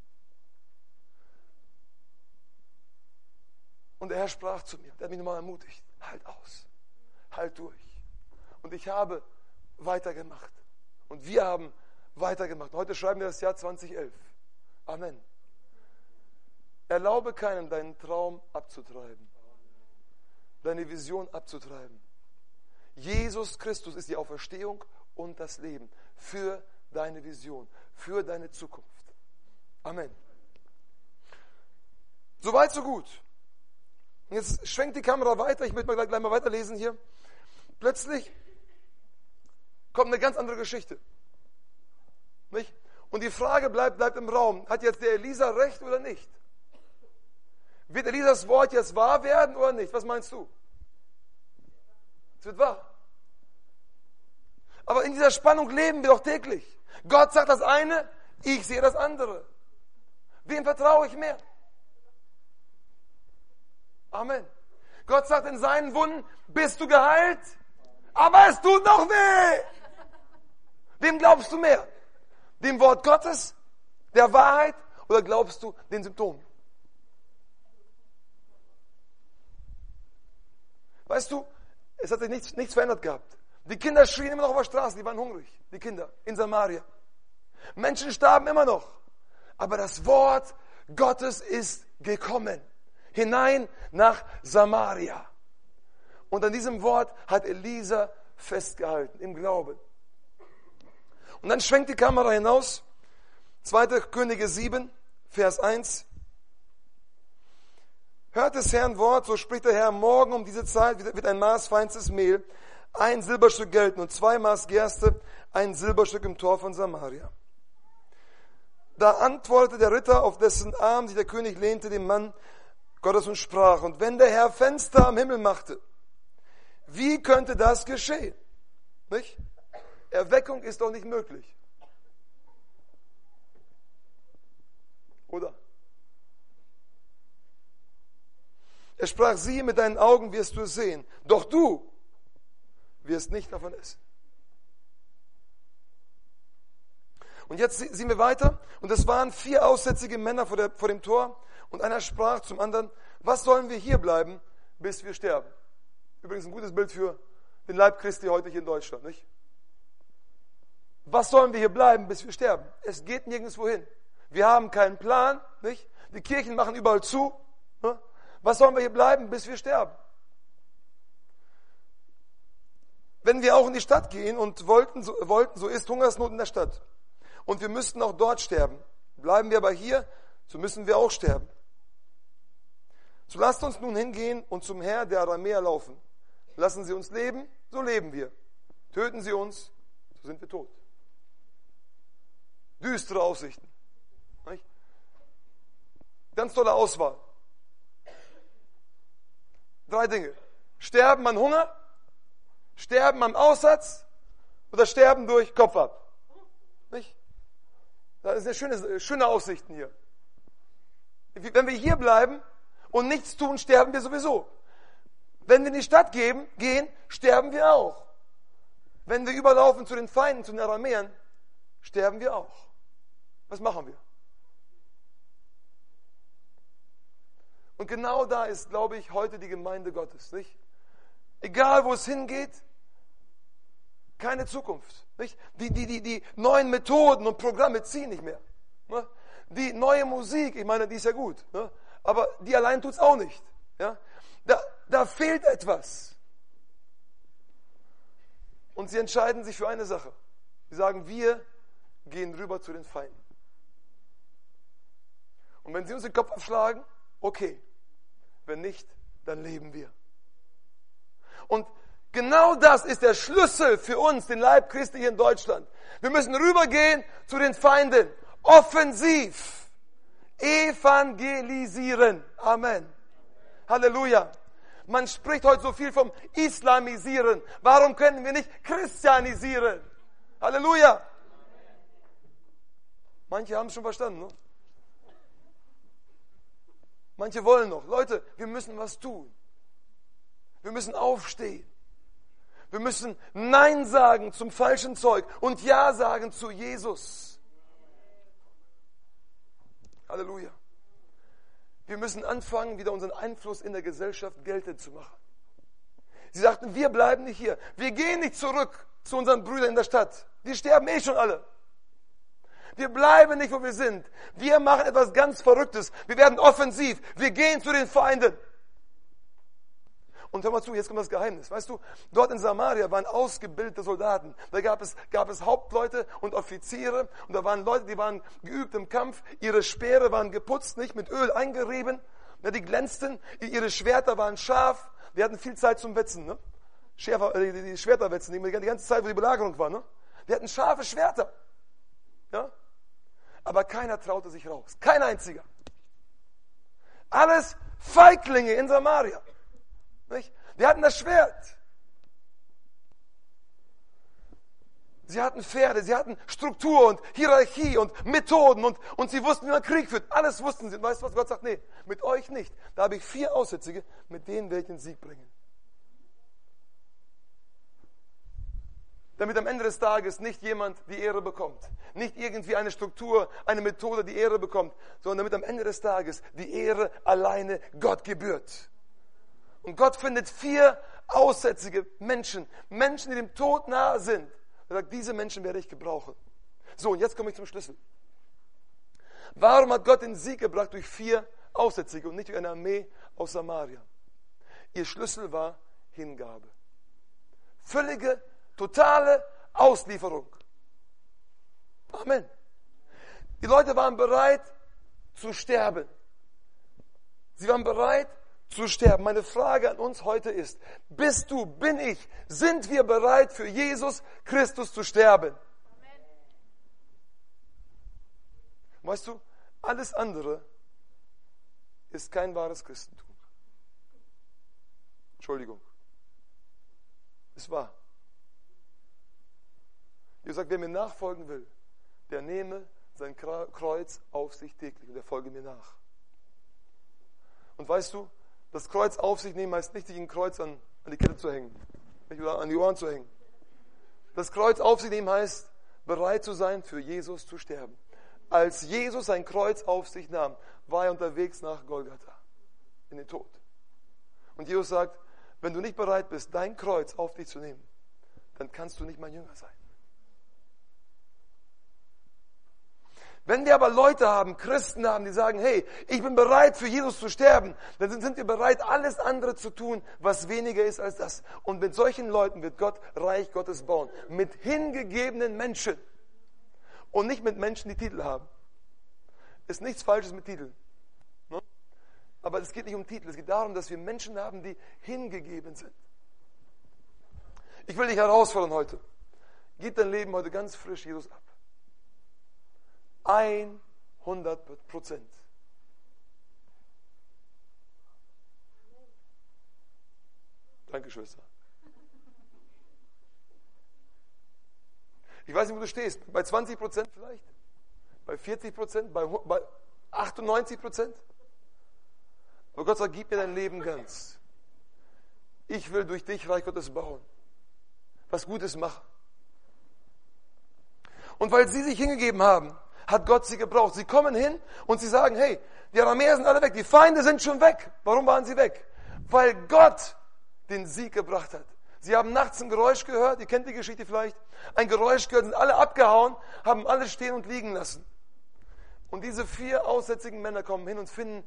Und der Herr sprach zu mir. Der hat mich nochmal ermutigt. Halt aus. Halt durch. Und ich habe weitergemacht. Und wir haben weitergemacht. Und heute schreiben wir das Jahr zweitausendelf. Amen. Erlaube keinem, deinen Traum abzutreiben. Deine Vision abzutreiben. Jesus Christus ist die Auferstehung und das Leben für deine Vision, für deine Zukunft. Amen. Soweit, so gut. Jetzt schwenkt die Kamera weiter. Ich möchte mal gleich mal weiterlesen hier. Plötzlich kommt eine ganz andere Geschichte. Nicht? Und die Frage bleibt, bleibt im Raum. Hat jetzt der Elisa recht oder nicht? Wird Elisas Wort jetzt wahr werden oder nicht? Was meinst du? Es wird wahr. Aber in dieser Spannung leben wir doch täglich. Gott sagt das eine, ich sehe das andere. Wem vertraue ich mehr? Amen. Gott sagt in seinen Wunden, bist du geheilt? Aber es tut noch weh. Wem glaubst du mehr? Dem Wort Gottes, der Wahrheit oder glaubst du den Symptomen? Weißt du, es hat sich nichts, nichts verändert gehabt. Die Kinder schrien immer noch auf der Straße, die waren hungrig, die Kinder in Samaria. Menschen starben immer noch. Aber das Wort Gottes ist gekommen, hinein nach Samaria. Und an diesem Wort hat Elisa festgehalten, im Glauben. Und dann schwenkt die Kamera hinaus, zweiter Könige sieben, Vers eins. Hört des Herrn Wort, so spricht der Herr, morgen um diese Zeit wird ein Maß feinstes Mehl, ein Silberstück gelten und zwei Maß Gerste, ein Silberstück im Tor von Samaria. Da antwortete der Ritter, auf dessen Arm sich der König lehnte, dem Mann Gottes und sprach, und wenn der Herr Fenster am Himmel machte, wie könnte das geschehen? Nicht? Erweckung ist doch nicht möglich. Oder? Er sprach, siehe, mit deinen Augen wirst du es sehen, doch du wirst nicht davon essen. Und jetzt sehen wir weiter. Und es waren vier aussätzige Männer vor, der, vor dem Tor. Und einer sprach zum anderen, was sollen wir hier bleiben, bis wir sterben? Übrigens ein gutes Bild für den Leib Christi heute hier in Deutschland, nicht? Was sollen wir hier bleiben, bis wir sterben? Es geht nirgendwo hin. Wir haben keinen Plan, nicht? Die Kirchen machen überall zu. Ne? Was sollen wir hier bleiben, bis wir sterben? Wenn wir auch in die Stadt gehen und wollten, so, wollten, so ist Hungersnot in der Stadt. Und wir müssten auch dort sterben. Bleiben wir aber hier, so müssen wir auch sterben. So lasst uns nun hingehen und zum Herr der Aramäer laufen. Lassen Sie uns leben, so leben wir. Töten Sie uns, so sind wir tot. Düstere Aussichten. Nicht? Ganz tolle Auswahl. Drei Dinge. Sterben an Hunger, sterben am Aussatz oder sterben durch Kopf ab. Nicht? Das sind schöne, schöne Aussichten hier. Wenn wir hier bleiben und nichts tun, sterben wir sowieso. Wenn wir in die Stadt gehen, gehen, sterben wir auch. Wenn wir überlaufen zu den Feinden, zu den Aramäern, sterben wir auch. Was machen wir? Und genau da ist, glaube ich, heute die Gemeinde Gottes. Nicht? Egal, wo es hingeht, keine Zukunft. Nicht? Die, die, die, die neuen Methoden und Programme ziehen nicht mehr. Ne? Die neue Musik, ich meine, die ist ja gut. Ne? Aber die allein tut es auch nicht. Ja? Da, da fehlt etwas. Und sie entscheiden sich für eine Sache. Sie sagen, wir gehen rüber zu den Feinden. Und wenn sie uns den Kopf abschlagen, okay. Wenn nicht, dann leben wir. Und genau das ist der Schlüssel für uns, den Leib Christi hier in Deutschland. Wir müssen rübergehen zu den Feinden. Offensiv. Evangelisieren. Amen. Halleluja. Man spricht heute so viel vom Islamisieren. Warum können wir nicht Christianisieren? Halleluja. Manche haben es schon verstanden, ne? Manche wollen noch. Leute, wir müssen was tun. Wir müssen aufstehen. Wir müssen Nein sagen zum falschen Zeug und Ja sagen zu Jesus. Halleluja. Wir müssen anfangen, wieder unseren Einfluss in der Gesellschaft geltend zu machen. Sie sagten, wir bleiben nicht hier. Wir gehen nicht zurück zu unseren Brüdern in der Stadt. Die sterben eh schon alle. Wir bleiben nicht, wo wir sind. Wir machen etwas ganz Verrücktes. Wir werden offensiv. Wir gehen zu den Feinden. Und hör mal zu, jetzt kommt das Geheimnis. Weißt du, dort in Samaria waren ausgebildete Soldaten. Da gab es, gab es Hauptleute und Offiziere. Und da waren Leute, die waren geübt im Kampf. Ihre Speere waren geputzt, nicht mit Öl eingerieben. Ja, die glänzten. Ihre Schwerter waren scharf. Die hatten viel Zeit zum Wetzen. Ne? Schärfer, äh, die, die Schwerter wetzen, die, die ganze Zeit, wo die Belagerung war. Ne? Die hatten scharfe Schwerter. Ja? Aber keiner traute sich raus. Kein einziger. Alles Feiglinge in Samaria. Nicht? Die hatten das Schwert. Sie hatten Pferde, sie hatten Struktur und Hierarchie und Methoden und, und sie wussten, wie man Krieg führt. Alles wussten sie. Und weißt du was? Gott sagt, nee, mit euch nicht. Da habe ich vier Aussätzige, mit denen werde ich den Sieg bringen. Damit am Ende des Tages nicht jemand die Ehre bekommt. Nicht irgendwie eine Struktur, eine Methode die Ehre bekommt, sondern damit am Ende des Tages die Ehre alleine Gott gebührt. Und Gott findet vier aussätzige Menschen, Menschen, die dem Tod nahe sind. Er sagt, diese Menschen werde ich gebrauchen. So, und jetzt komme ich zum Schlüssel. Warum hat Gott den Sieg gebracht durch vier Aussätzige und nicht durch eine Armee aus Samaria? Ihr Schlüssel war Hingabe. Völlige, totale Auslieferung. Amen. Die Leute waren bereit zu sterben. Sie waren bereit zu sterben. Meine Frage an uns heute ist, bist du, bin ich, sind wir bereit für Jesus Christus zu sterben? Amen. Weißt du, alles andere ist kein wahres Christentum. Entschuldigung. Es war. Jesus sagt, wer mir nachfolgen will, der nehme sein Kreuz auf sich täglich und der folge mir nach. Und weißt du, das Kreuz auf sich nehmen heißt nicht, sich ein Kreuz an, an die Kette zu hängen, nicht, oder an die Ohren zu hängen. Das Kreuz auf sich nehmen heißt, bereit zu sein, für Jesus zu sterben. Als Jesus sein Kreuz auf sich nahm, war er unterwegs nach Golgatha, in den Tod. Und Jesus sagt, wenn du nicht bereit bist, dein Kreuz auf dich zu nehmen, dann kannst du nicht mein Jünger sein. Wenn wir aber Leute haben, Christen haben, die sagen, hey, ich bin bereit für Jesus zu sterben, dann sind wir bereit, alles andere zu tun, was weniger ist als das. Und mit solchen Leuten wird Gott Reich Gottes bauen. Mit hingegebenen Menschen. Und nicht mit Menschen, die Titel haben. Ist nichts Falsches mit Titeln. Aber es geht nicht um Titel. Es geht darum, dass wir Menschen haben, die hingegeben sind. Ich will dich herausfordern heute. Gib dein Leben heute ganz frisch Jesus ab. hundert Prozent. Danke, Schwester. Ich weiß nicht, wo du stehst. Bei zwanzig Prozent vielleicht? Bei vierzig Prozent? Bei, bei achtundneunzig Prozent? Aber Gott sagt, gib mir dein Leben ganz. Ich will durch dich Reich Gottes bauen. Was Gutes machen. Und weil sie sich hingegeben haben, hat Gott sie gebraucht. Sie kommen hin und sie sagen, hey, die Aramäer sind alle weg, die Feinde sind schon weg. Warum waren sie weg? Weil Gott den Sieg gebracht hat. Sie haben nachts ein Geräusch gehört, ihr kennt die Geschichte vielleicht, ein Geräusch gehört, sind alle abgehauen, haben alle stehen und liegen lassen. Und diese vier aussätzigen Männer kommen hin und finden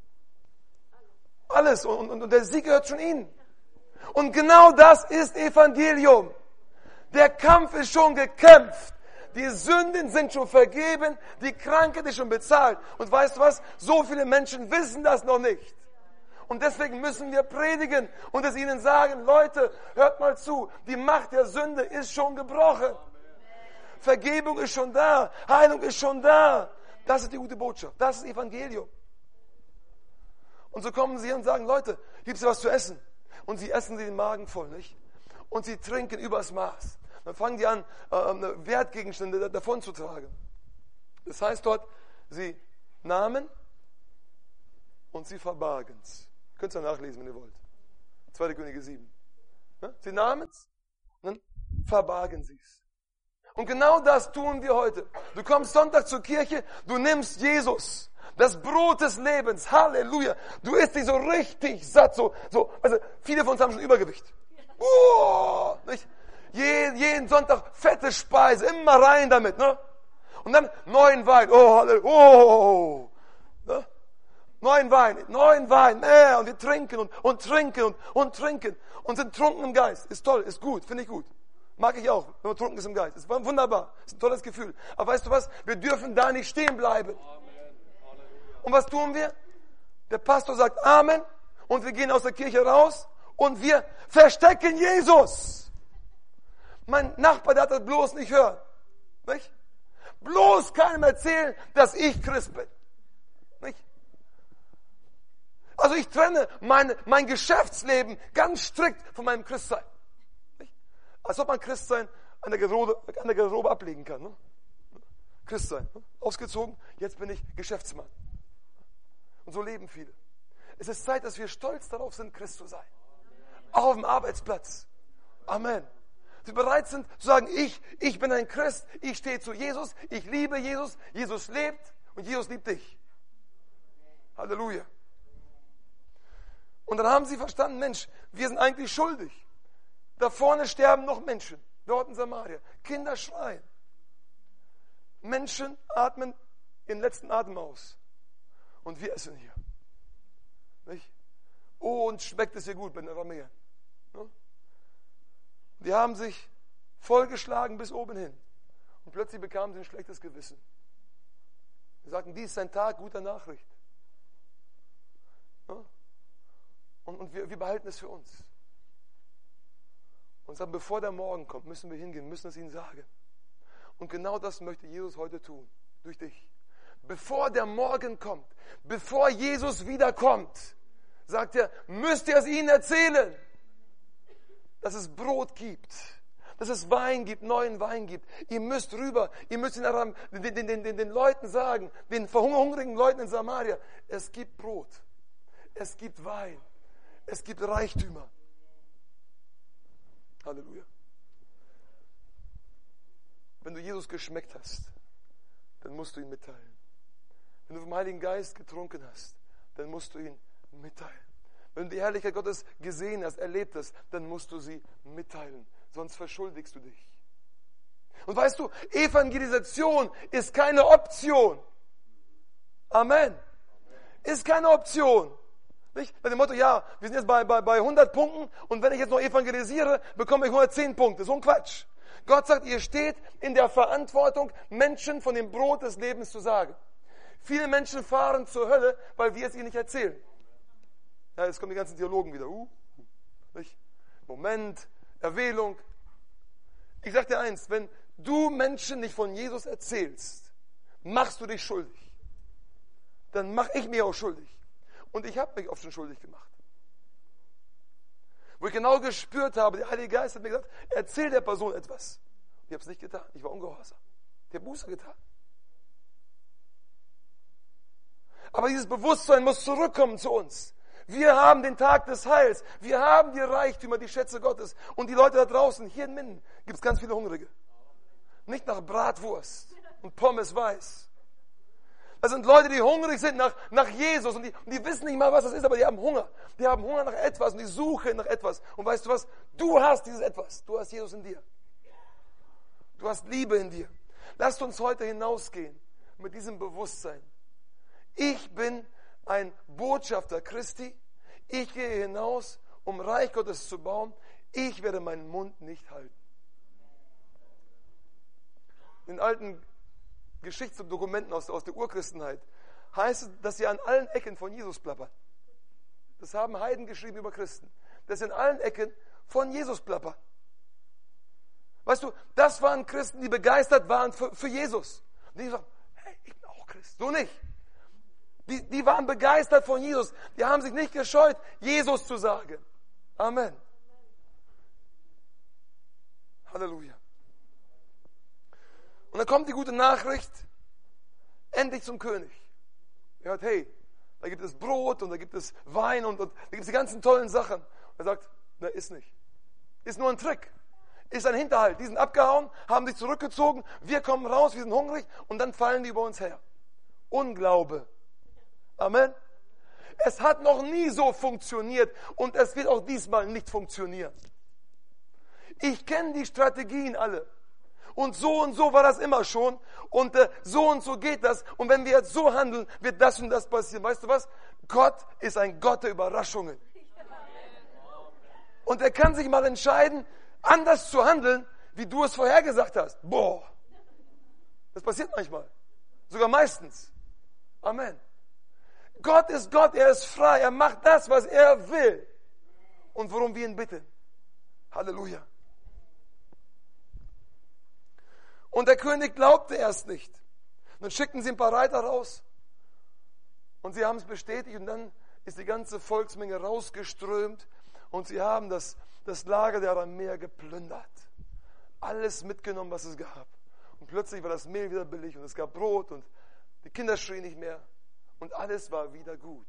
alles und, und, und der Sieg gehört schon ihnen. Und genau das ist Evangelium. Der Kampf ist schon gekämpft. Die Sünden sind schon vergeben, die Krankheit ist schon bezahlt. Und weißt du was? So viele Menschen wissen das noch nicht. Und deswegen müssen wir predigen und es ihnen sagen, Leute, hört mal zu, die Macht der Sünde ist schon gebrochen. Vergebung ist schon da, Heilung ist schon da. Das ist die gute Botschaft, das ist Evangelium. Und so kommen sie und sagen, Leute, gibt's was zu essen? Und sie essen sie den Magen voll, nicht? Und sie trinken übers Maß. Dann fangen die an, äh, Wertgegenstände davon zu tragen. Das heißt dort, sie nahmen und sie verbargen es. Könnt ihr nachlesen, wenn ihr wollt. zweiter Könige sieben. Sie nahmen es und dann verbargen sie es. Und genau das tun wir heute. Du kommst Sonntag zur Kirche, du nimmst Jesus, das Brot des Lebens, Halleluja. Du isst dich so richtig satt, so, so. Also viele von uns haben schon Übergewicht. Oh, nicht? Jeden, jeden Sonntag fette Speise, immer rein damit, ne? Und dann neuen Wein, oh, Halleluja, oh, ne? Neuen Wein, neuen Wein, mehr. Und wir trinken und, und trinken und, und trinken und sind trunken im Geist. Ist toll, ist gut, finde ich gut. Mag ich auch, wenn man trunken ist im Geist. Ist wunderbar, ist ein tolles Gefühl. Aber weißt du was? Wir dürfen da nicht stehen bleiben. Und was tun wir? Der Pastor sagt Amen und wir gehen aus der Kirche raus und wir verstecken Jesus. Mein Nachbar darf das bloß nicht hören. Nicht? Bloß keinem erzählen, dass ich Christ bin. Nicht? Also ich trenne mein, mein Geschäftsleben ganz strikt von meinem Christsein. Nicht? Als ob man Christsein an der Garderobe, an der Garderobe ablegen kann. Ne? Christsein, ne? Ausgezogen, jetzt bin ich Geschäftsmann. Und so leben viele. Es ist Zeit, dass wir stolz darauf sind, Christ zu sein. Auch auf dem Arbeitsplatz. Amen. Sie bereit sind zu sagen, ich, ich bin ein Christ, ich stehe zu Jesus, ich liebe Jesus, Jesus lebt und Jesus liebt dich. Halleluja. Und dann haben sie verstanden, Mensch, wir sind eigentlich schuldig. Da vorne sterben noch Menschen, dort in Samaria. Kinder schreien. Menschen atmen ihren letzten Atem aus. Und wir essen hier. Nicht? Oh, und schmeckt es hier gut bei den Aramäern. Ne? Die haben sich vollgeschlagen bis oben hin. Und plötzlich bekamen sie ein schlechtes Gewissen. Sie sagten, dies ist ein Tag guter Nachricht. Ne? Und, und wir, wir behalten es für uns. Und sagen, bevor der Morgen kommt, müssen wir hingehen, müssen es ihnen sagen. Und genau das möchte Jesus heute tun, durch dich. Bevor der Morgen kommt, bevor Jesus wiederkommt, sagt er, müsst ihr es ihnen erzählen, dass es Brot gibt, dass es Wein gibt, neuen Wein gibt. Ihr müsst rüber, ihr müsst den, den, den, den, den Leuten sagen, den verhungrigen Leuten in Samaria, es gibt Brot, es gibt Wein, es gibt Reichtümer. Halleluja. Wenn du Jesus geschmeckt hast, dann musst du ihn mitteilen. Wenn du vom Heiligen Geist getrunken hast, dann musst du ihn mitteilen. Wenn du die Herrlichkeit Gottes gesehen hast, erlebt hast, dann musst du sie mitteilen. Sonst verschuldigst du dich. Und weißt du, Evangelisation ist keine Option. Amen. Ist keine Option. Nicht? Bei dem Motto, ja, wir sind jetzt bei, bei, bei hundert Punkten und wenn ich jetzt noch evangelisiere, bekomme ich hundertzehn Punkte. So ein Quatsch. Gott sagt, ihr steht in der Verantwortung, Menschen von dem Brot des Lebens zu sagen. Viele Menschen fahren zur Hölle, weil wir es ihnen nicht erzählen. Ja, jetzt kommen die ganzen Theologen wieder. Uh, nicht? Moment, Erwählung. Ich sage dir eins, wenn du Menschen nicht von Jesus erzählst, machst du dich schuldig. Dann mache ich mich auch schuldig. Und ich habe mich oft schon schuldig gemacht. Wo ich genau gespürt habe, der Heilige Geist hat mir gesagt, erzähl der Person etwas. Ich habe es nicht getan, ich war ungehorsam. Ich habe Buße getan. Aber dieses Bewusstsein muss zurückkommen zu uns. Wir haben den Tag des Heils. Wir haben die Reichtümer, die Schätze Gottes. Und die Leute da draußen, hier in Minden, gibt es ganz viele Hungrige. Nicht nach Bratwurst und Pommes weiß. Das sind Leute, die hungrig sind nach, nach Jesus. Und die, und die wissen nicht mal, was das ist, aber die haben Hunger. Die haben Hunger nach etwas und die suchen nach etwas. Und weißt du was? Du hast dieses Etwas. Du hast Jesus in dir. Du hast Liebe in dir. Lasst uns heute hinausgehen mit diesem Bewusstsein. Ich bin ein Botschafter Christi. Ich gehe hinaus, um Reich Gottes zu bauen. Ich werde meinen Mund nicht halten. In alten Geschichtsdokumenten aus, aus der Urchristenheit heißt es, dass sie an allen Ecken von Jesus plappern. Das haben Heiden geschrieben über Christen. Dass sie an allen Ecken von Jesus plappern. Weißt du, das waren Christen, die begeistert waren für, für Jesus. Und die sagen, hey, ich bin auch Christ. So nicht. Die, die waren begeistert von Jesus. Die haben sich nicht gescheut, Jesus zu sagen. Amen. Halleluja. Und dann kommt die gute Nachricht, endlich zum König. Er hört, hey, da gibt es Brot und da gibt es Wein und, und da gibt es die ganzen tollen Sachen. Und er sagt, na, ist nicht. Ist nur ein Trick. Ist ein Hinterhalt. Die sind abgehauen, haben sich zurückgezogen. Wir kommen raus, wir sind hungrig und dann fallen die über uns her. Unglaube. Amen. Es hat noch nie so funktioniert und es wird auch diesmal nicht funktionieren. Ich kenne die Strategien alle. Und so und so war das immer schon. Und äh, so und so geht das. Und wenn wir jetzt so handeln, wird das und das passieren. Weißt du was? Gott ist ein Gott der Überraschungen. Und er kann sich mal entscheiden, anders zu handeln, wie du es vorhergesagt hast. Boah. Das passiert manchmal. Sogar meistens. Amen. Gott ist Gott, er ist frei. Er macht das, was er will. Und worum wir ihn bitten. Halleluja. Und der König glaubte erst nicht. Dann schickten sie ein paar Reiter raus. Und sie haben es bestätigt. Und dann ist die ganze Volksmenge rausgeströmt. Und sie haben das, das Lager der Aramäer geplündert. Alles mitgenommen, was es gab. Und plötzlich war das Mehl wieder billig. Und es gab Brot. Und die Kinder schrien nicht mehr. Und alles war wieder gut.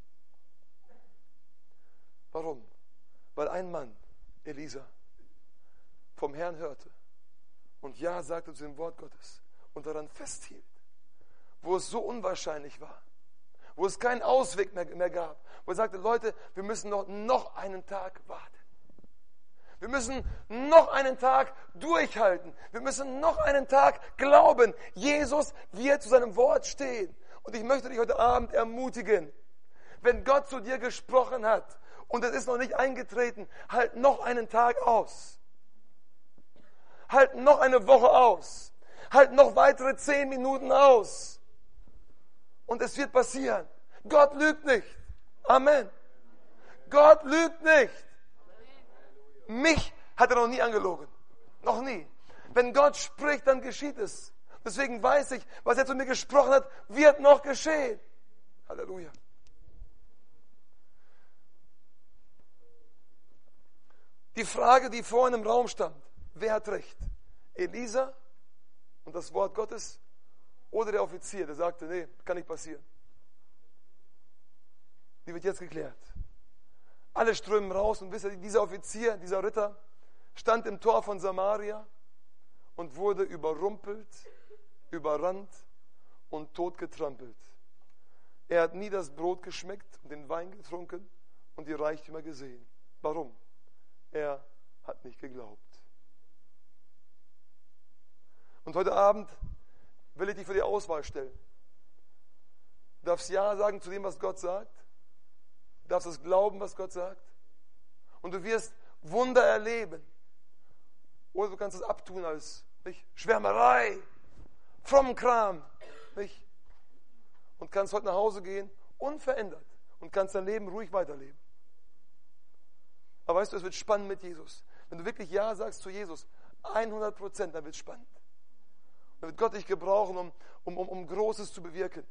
Warum? Weil ein Mann, Elisa, vom Herrn hörte. Und Ja sagte zu dem Wort Gottes und daran festhielt, wo es so unwahrscheinlich war, wo es keinen Ausweg mehr, mehr gab, wo er sagte, Leute, wir müssen noch, noch einen Tag warten. Wir müssen noch einen Tag durchhalten. Wir müssen noch einen Tag glauben. Jesus wird zu seinem Wort stehen. Und ich möchte dich heute Abend ermutigen, wenn Gott zu dir gesprochen hat und es ist noch nicht eingetreten, halt noch einen Tag aus. Halt noch eine Woche aus. Halt noch weitere zehn Minuten aus. Und es wird passieren. Gott lügt nicht. Amen. Gott lügt nicht. Mich hat er noch nie angelogen. Noch nie. Wenn Gott spricht, dann geschieht es. Deswegen weiß ich, was er zu mir gesprochen hat, wird noch geschehen. Halleluja. Die Frage, die vorhin im Raum stand, wer hat recht? Elisa und das Wort Gottes oder der Offizier, der sagte, nee, kann nicht passieren. Die wird jetzt geklärt. Alle strömen raus und wisst ihr, dieser Offizier, dieser Ritter, stand im Tor von Samaria und wurde überrumpelt, überrannt und totgetrampelt. Er hat nie das Brot geschmeckt und den Wein getrunken und die Reichtümer gesehen. Warum? Er hat nicht geglaubt. Und heute Abend will ich dich vor die Auswahl stellen. Du darfst Ja sagen zu dem, was Gott sagt. Du darfst es glauben, was Gott sagt. Und du wirst Wunder erleben. Oder du kannst es abtun als nicht, Schwärmerei, frommen Kram. Nicht? Und kannst heute nach Hause gehen, unverändert. Und kannst dein Leben ruhig weiterleben. Aber weißt du, es wird spannend mit Jesus. wenn du wirklich Ja sagst zu Jesus, hundert Prozent, dann wird es spannend. Dann wird Gott dich gebrauchen, um, um, um, um Großes zu bewirken.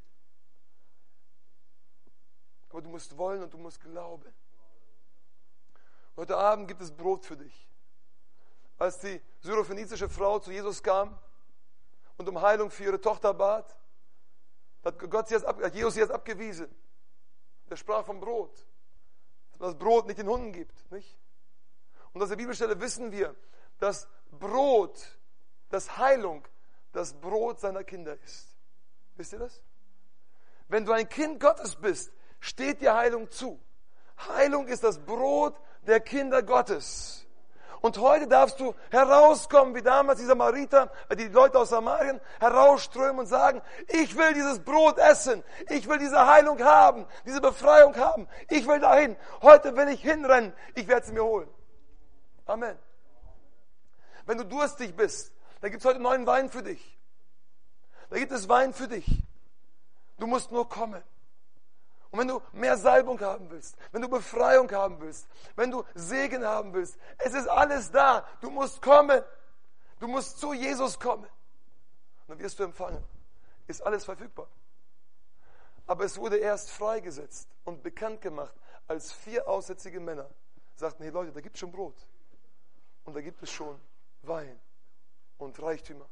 Aber du musst wollen und du musst glauben. Heute Abend gibt es Brot für dich. Als die syrophönizische Frau zu Jesus kam und um Heilung für ihre Tochter bat, hat, Gott sie ab, hat Jesus sie jetzt abgewiesen. Der sprach vom Brot. Dass man das Brot nicht den Hunden gibt. Nicht? Und aus der Bibelstelle wissen wir, dass Brot, dass Heilung das Brot seiner Kinder ist. Wisst ihr das? Wenn du ein Kind Gottes bist, steht dir Heilung zu. Heilung ist das Brot der Kinder Gottes. Und heute darfst du herauskommen, wie damals die Samariter, die Leute aus Samarien, herausströmen und sagen, ich will dieses Brot essen, ich will diese Heilung haben, diese Befreiung haben, ich will dahin, heute will ich hinrennen, ich werde sie mir holen. Amen. Wenn du durstig bist, dann gibt es heute neuen Wein für dich. Da gibt es Wein für dich. Du musst nur kommen. Und wenn du mehr Salbung haben willst, wenn du Befreiung haben willst, wenn du Segen haben willst, es ist alles da. Du musst kommen. Du musst zu Jesus kommen. Und dann wirst du empfangen. Ist alles verfügbar. Aber es wurde erst freigesetzt und bekannt gemacht, als vier aussätzige Männer sagten, hey Leute, da gibt es schon Brot. Und da gibt es schon Wein und Reichtümer.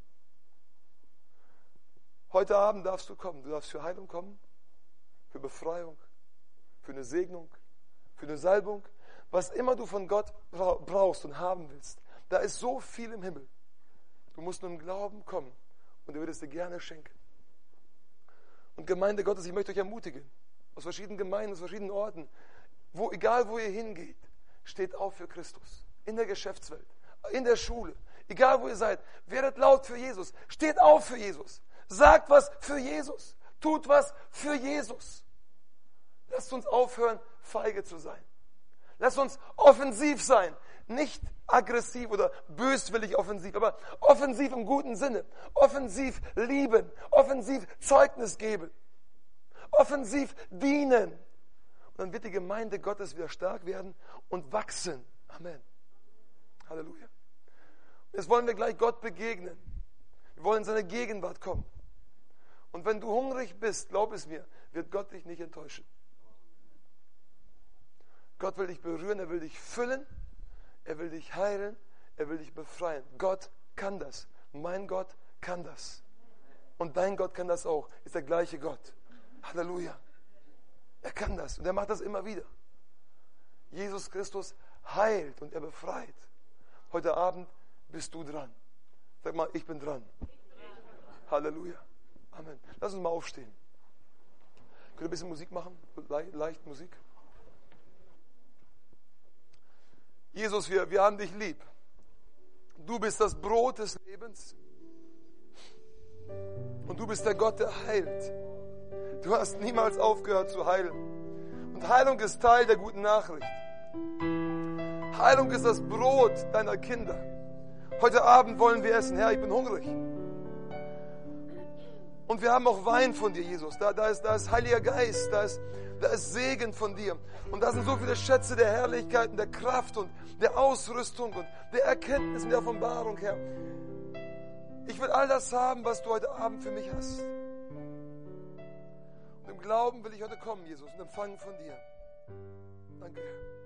Heute Abend darfst du kommen. Du darfst für Heilung kommen. Für Befreiung, für eine Segnung, für eine Salbung, was immer du von Gott brauchst und haben willst. Da ist so viel im Himmel. Du musst nur im Glauben kommen und er wird es dir gerne schenken. Und Gemeinde Gottes, ich möchte euch ermutigen, aus verschiedenen Gemeinden, aus verschiedenen Orten, wo, egal wo ihr hingeht, steht auf für Christus. In der Geschäftswelt, in der Schule, egal wo ihr seid, werdet laut für Jesus, steht auf für Jesus, sagt was für Jesus. Tut was für Jesus. Lasst uns aufhören, feige zu sein. Lasst uns offensiv sein. Nicht aggressiv oder böswillig offensiv, aber offensiv im guten Sinne. Offensiv lieben. Offensiv Zeugnis geben. Offensiv dienen. Und dann wird die Gemeinde Gottes wieder stark werden und wachsen. Amen. Halleluja. Jetzt wollen wir gleich Gott begegnen. Wir wollen in seine Gegenwart kommen. Und wenn du hungrig bist, glaub es mir, wird Gott dich nicht enttäuschen. Gott will dich berühren, er will dich füllen, er will dich heilen, er will dich befreien. Gott kann das. Mein Gott kann das. Und dein Gott kann das auch. Ist der gleiche Gott. Halleluja. Er kann das und er macht das immer wieder. Jesus Christus heilt und er befreit. Heute Abend bist du dran. Sag mal, ich bin dran. Halleluja. Amen. Lass uns mal aufstehen. Könnt ihr ein bisschen Musik machen? Le- leicht Musik. Jesus, wir, wir haben dich lieb. Du bist das Brot des Lebens. Und du bist der Gott, der heilt. Du hast niemals aufgehört zu heilen. Und Heilung ist Teil der guten Nachricht. Heilung ist das Brot deiner Kinder. Heute Abend wollen wir essen. Herr, ich bin hungrig. Und wir haben auch Wein von dir, Jesus. Da, da, ist, da ist Heiliger Geist, da ist, da ist Segen von dir. Und da sind so viele Schätze der Herrlichkeit und der Kraft und der Ausrüstung und der Erkenntnis und der Offenbarung, Herr. Ich will all das haben, was du heute Abend für mich hast. Und im Glauben will ich heute kommen, Jesus, und empfangen von dir. Danke, Herr.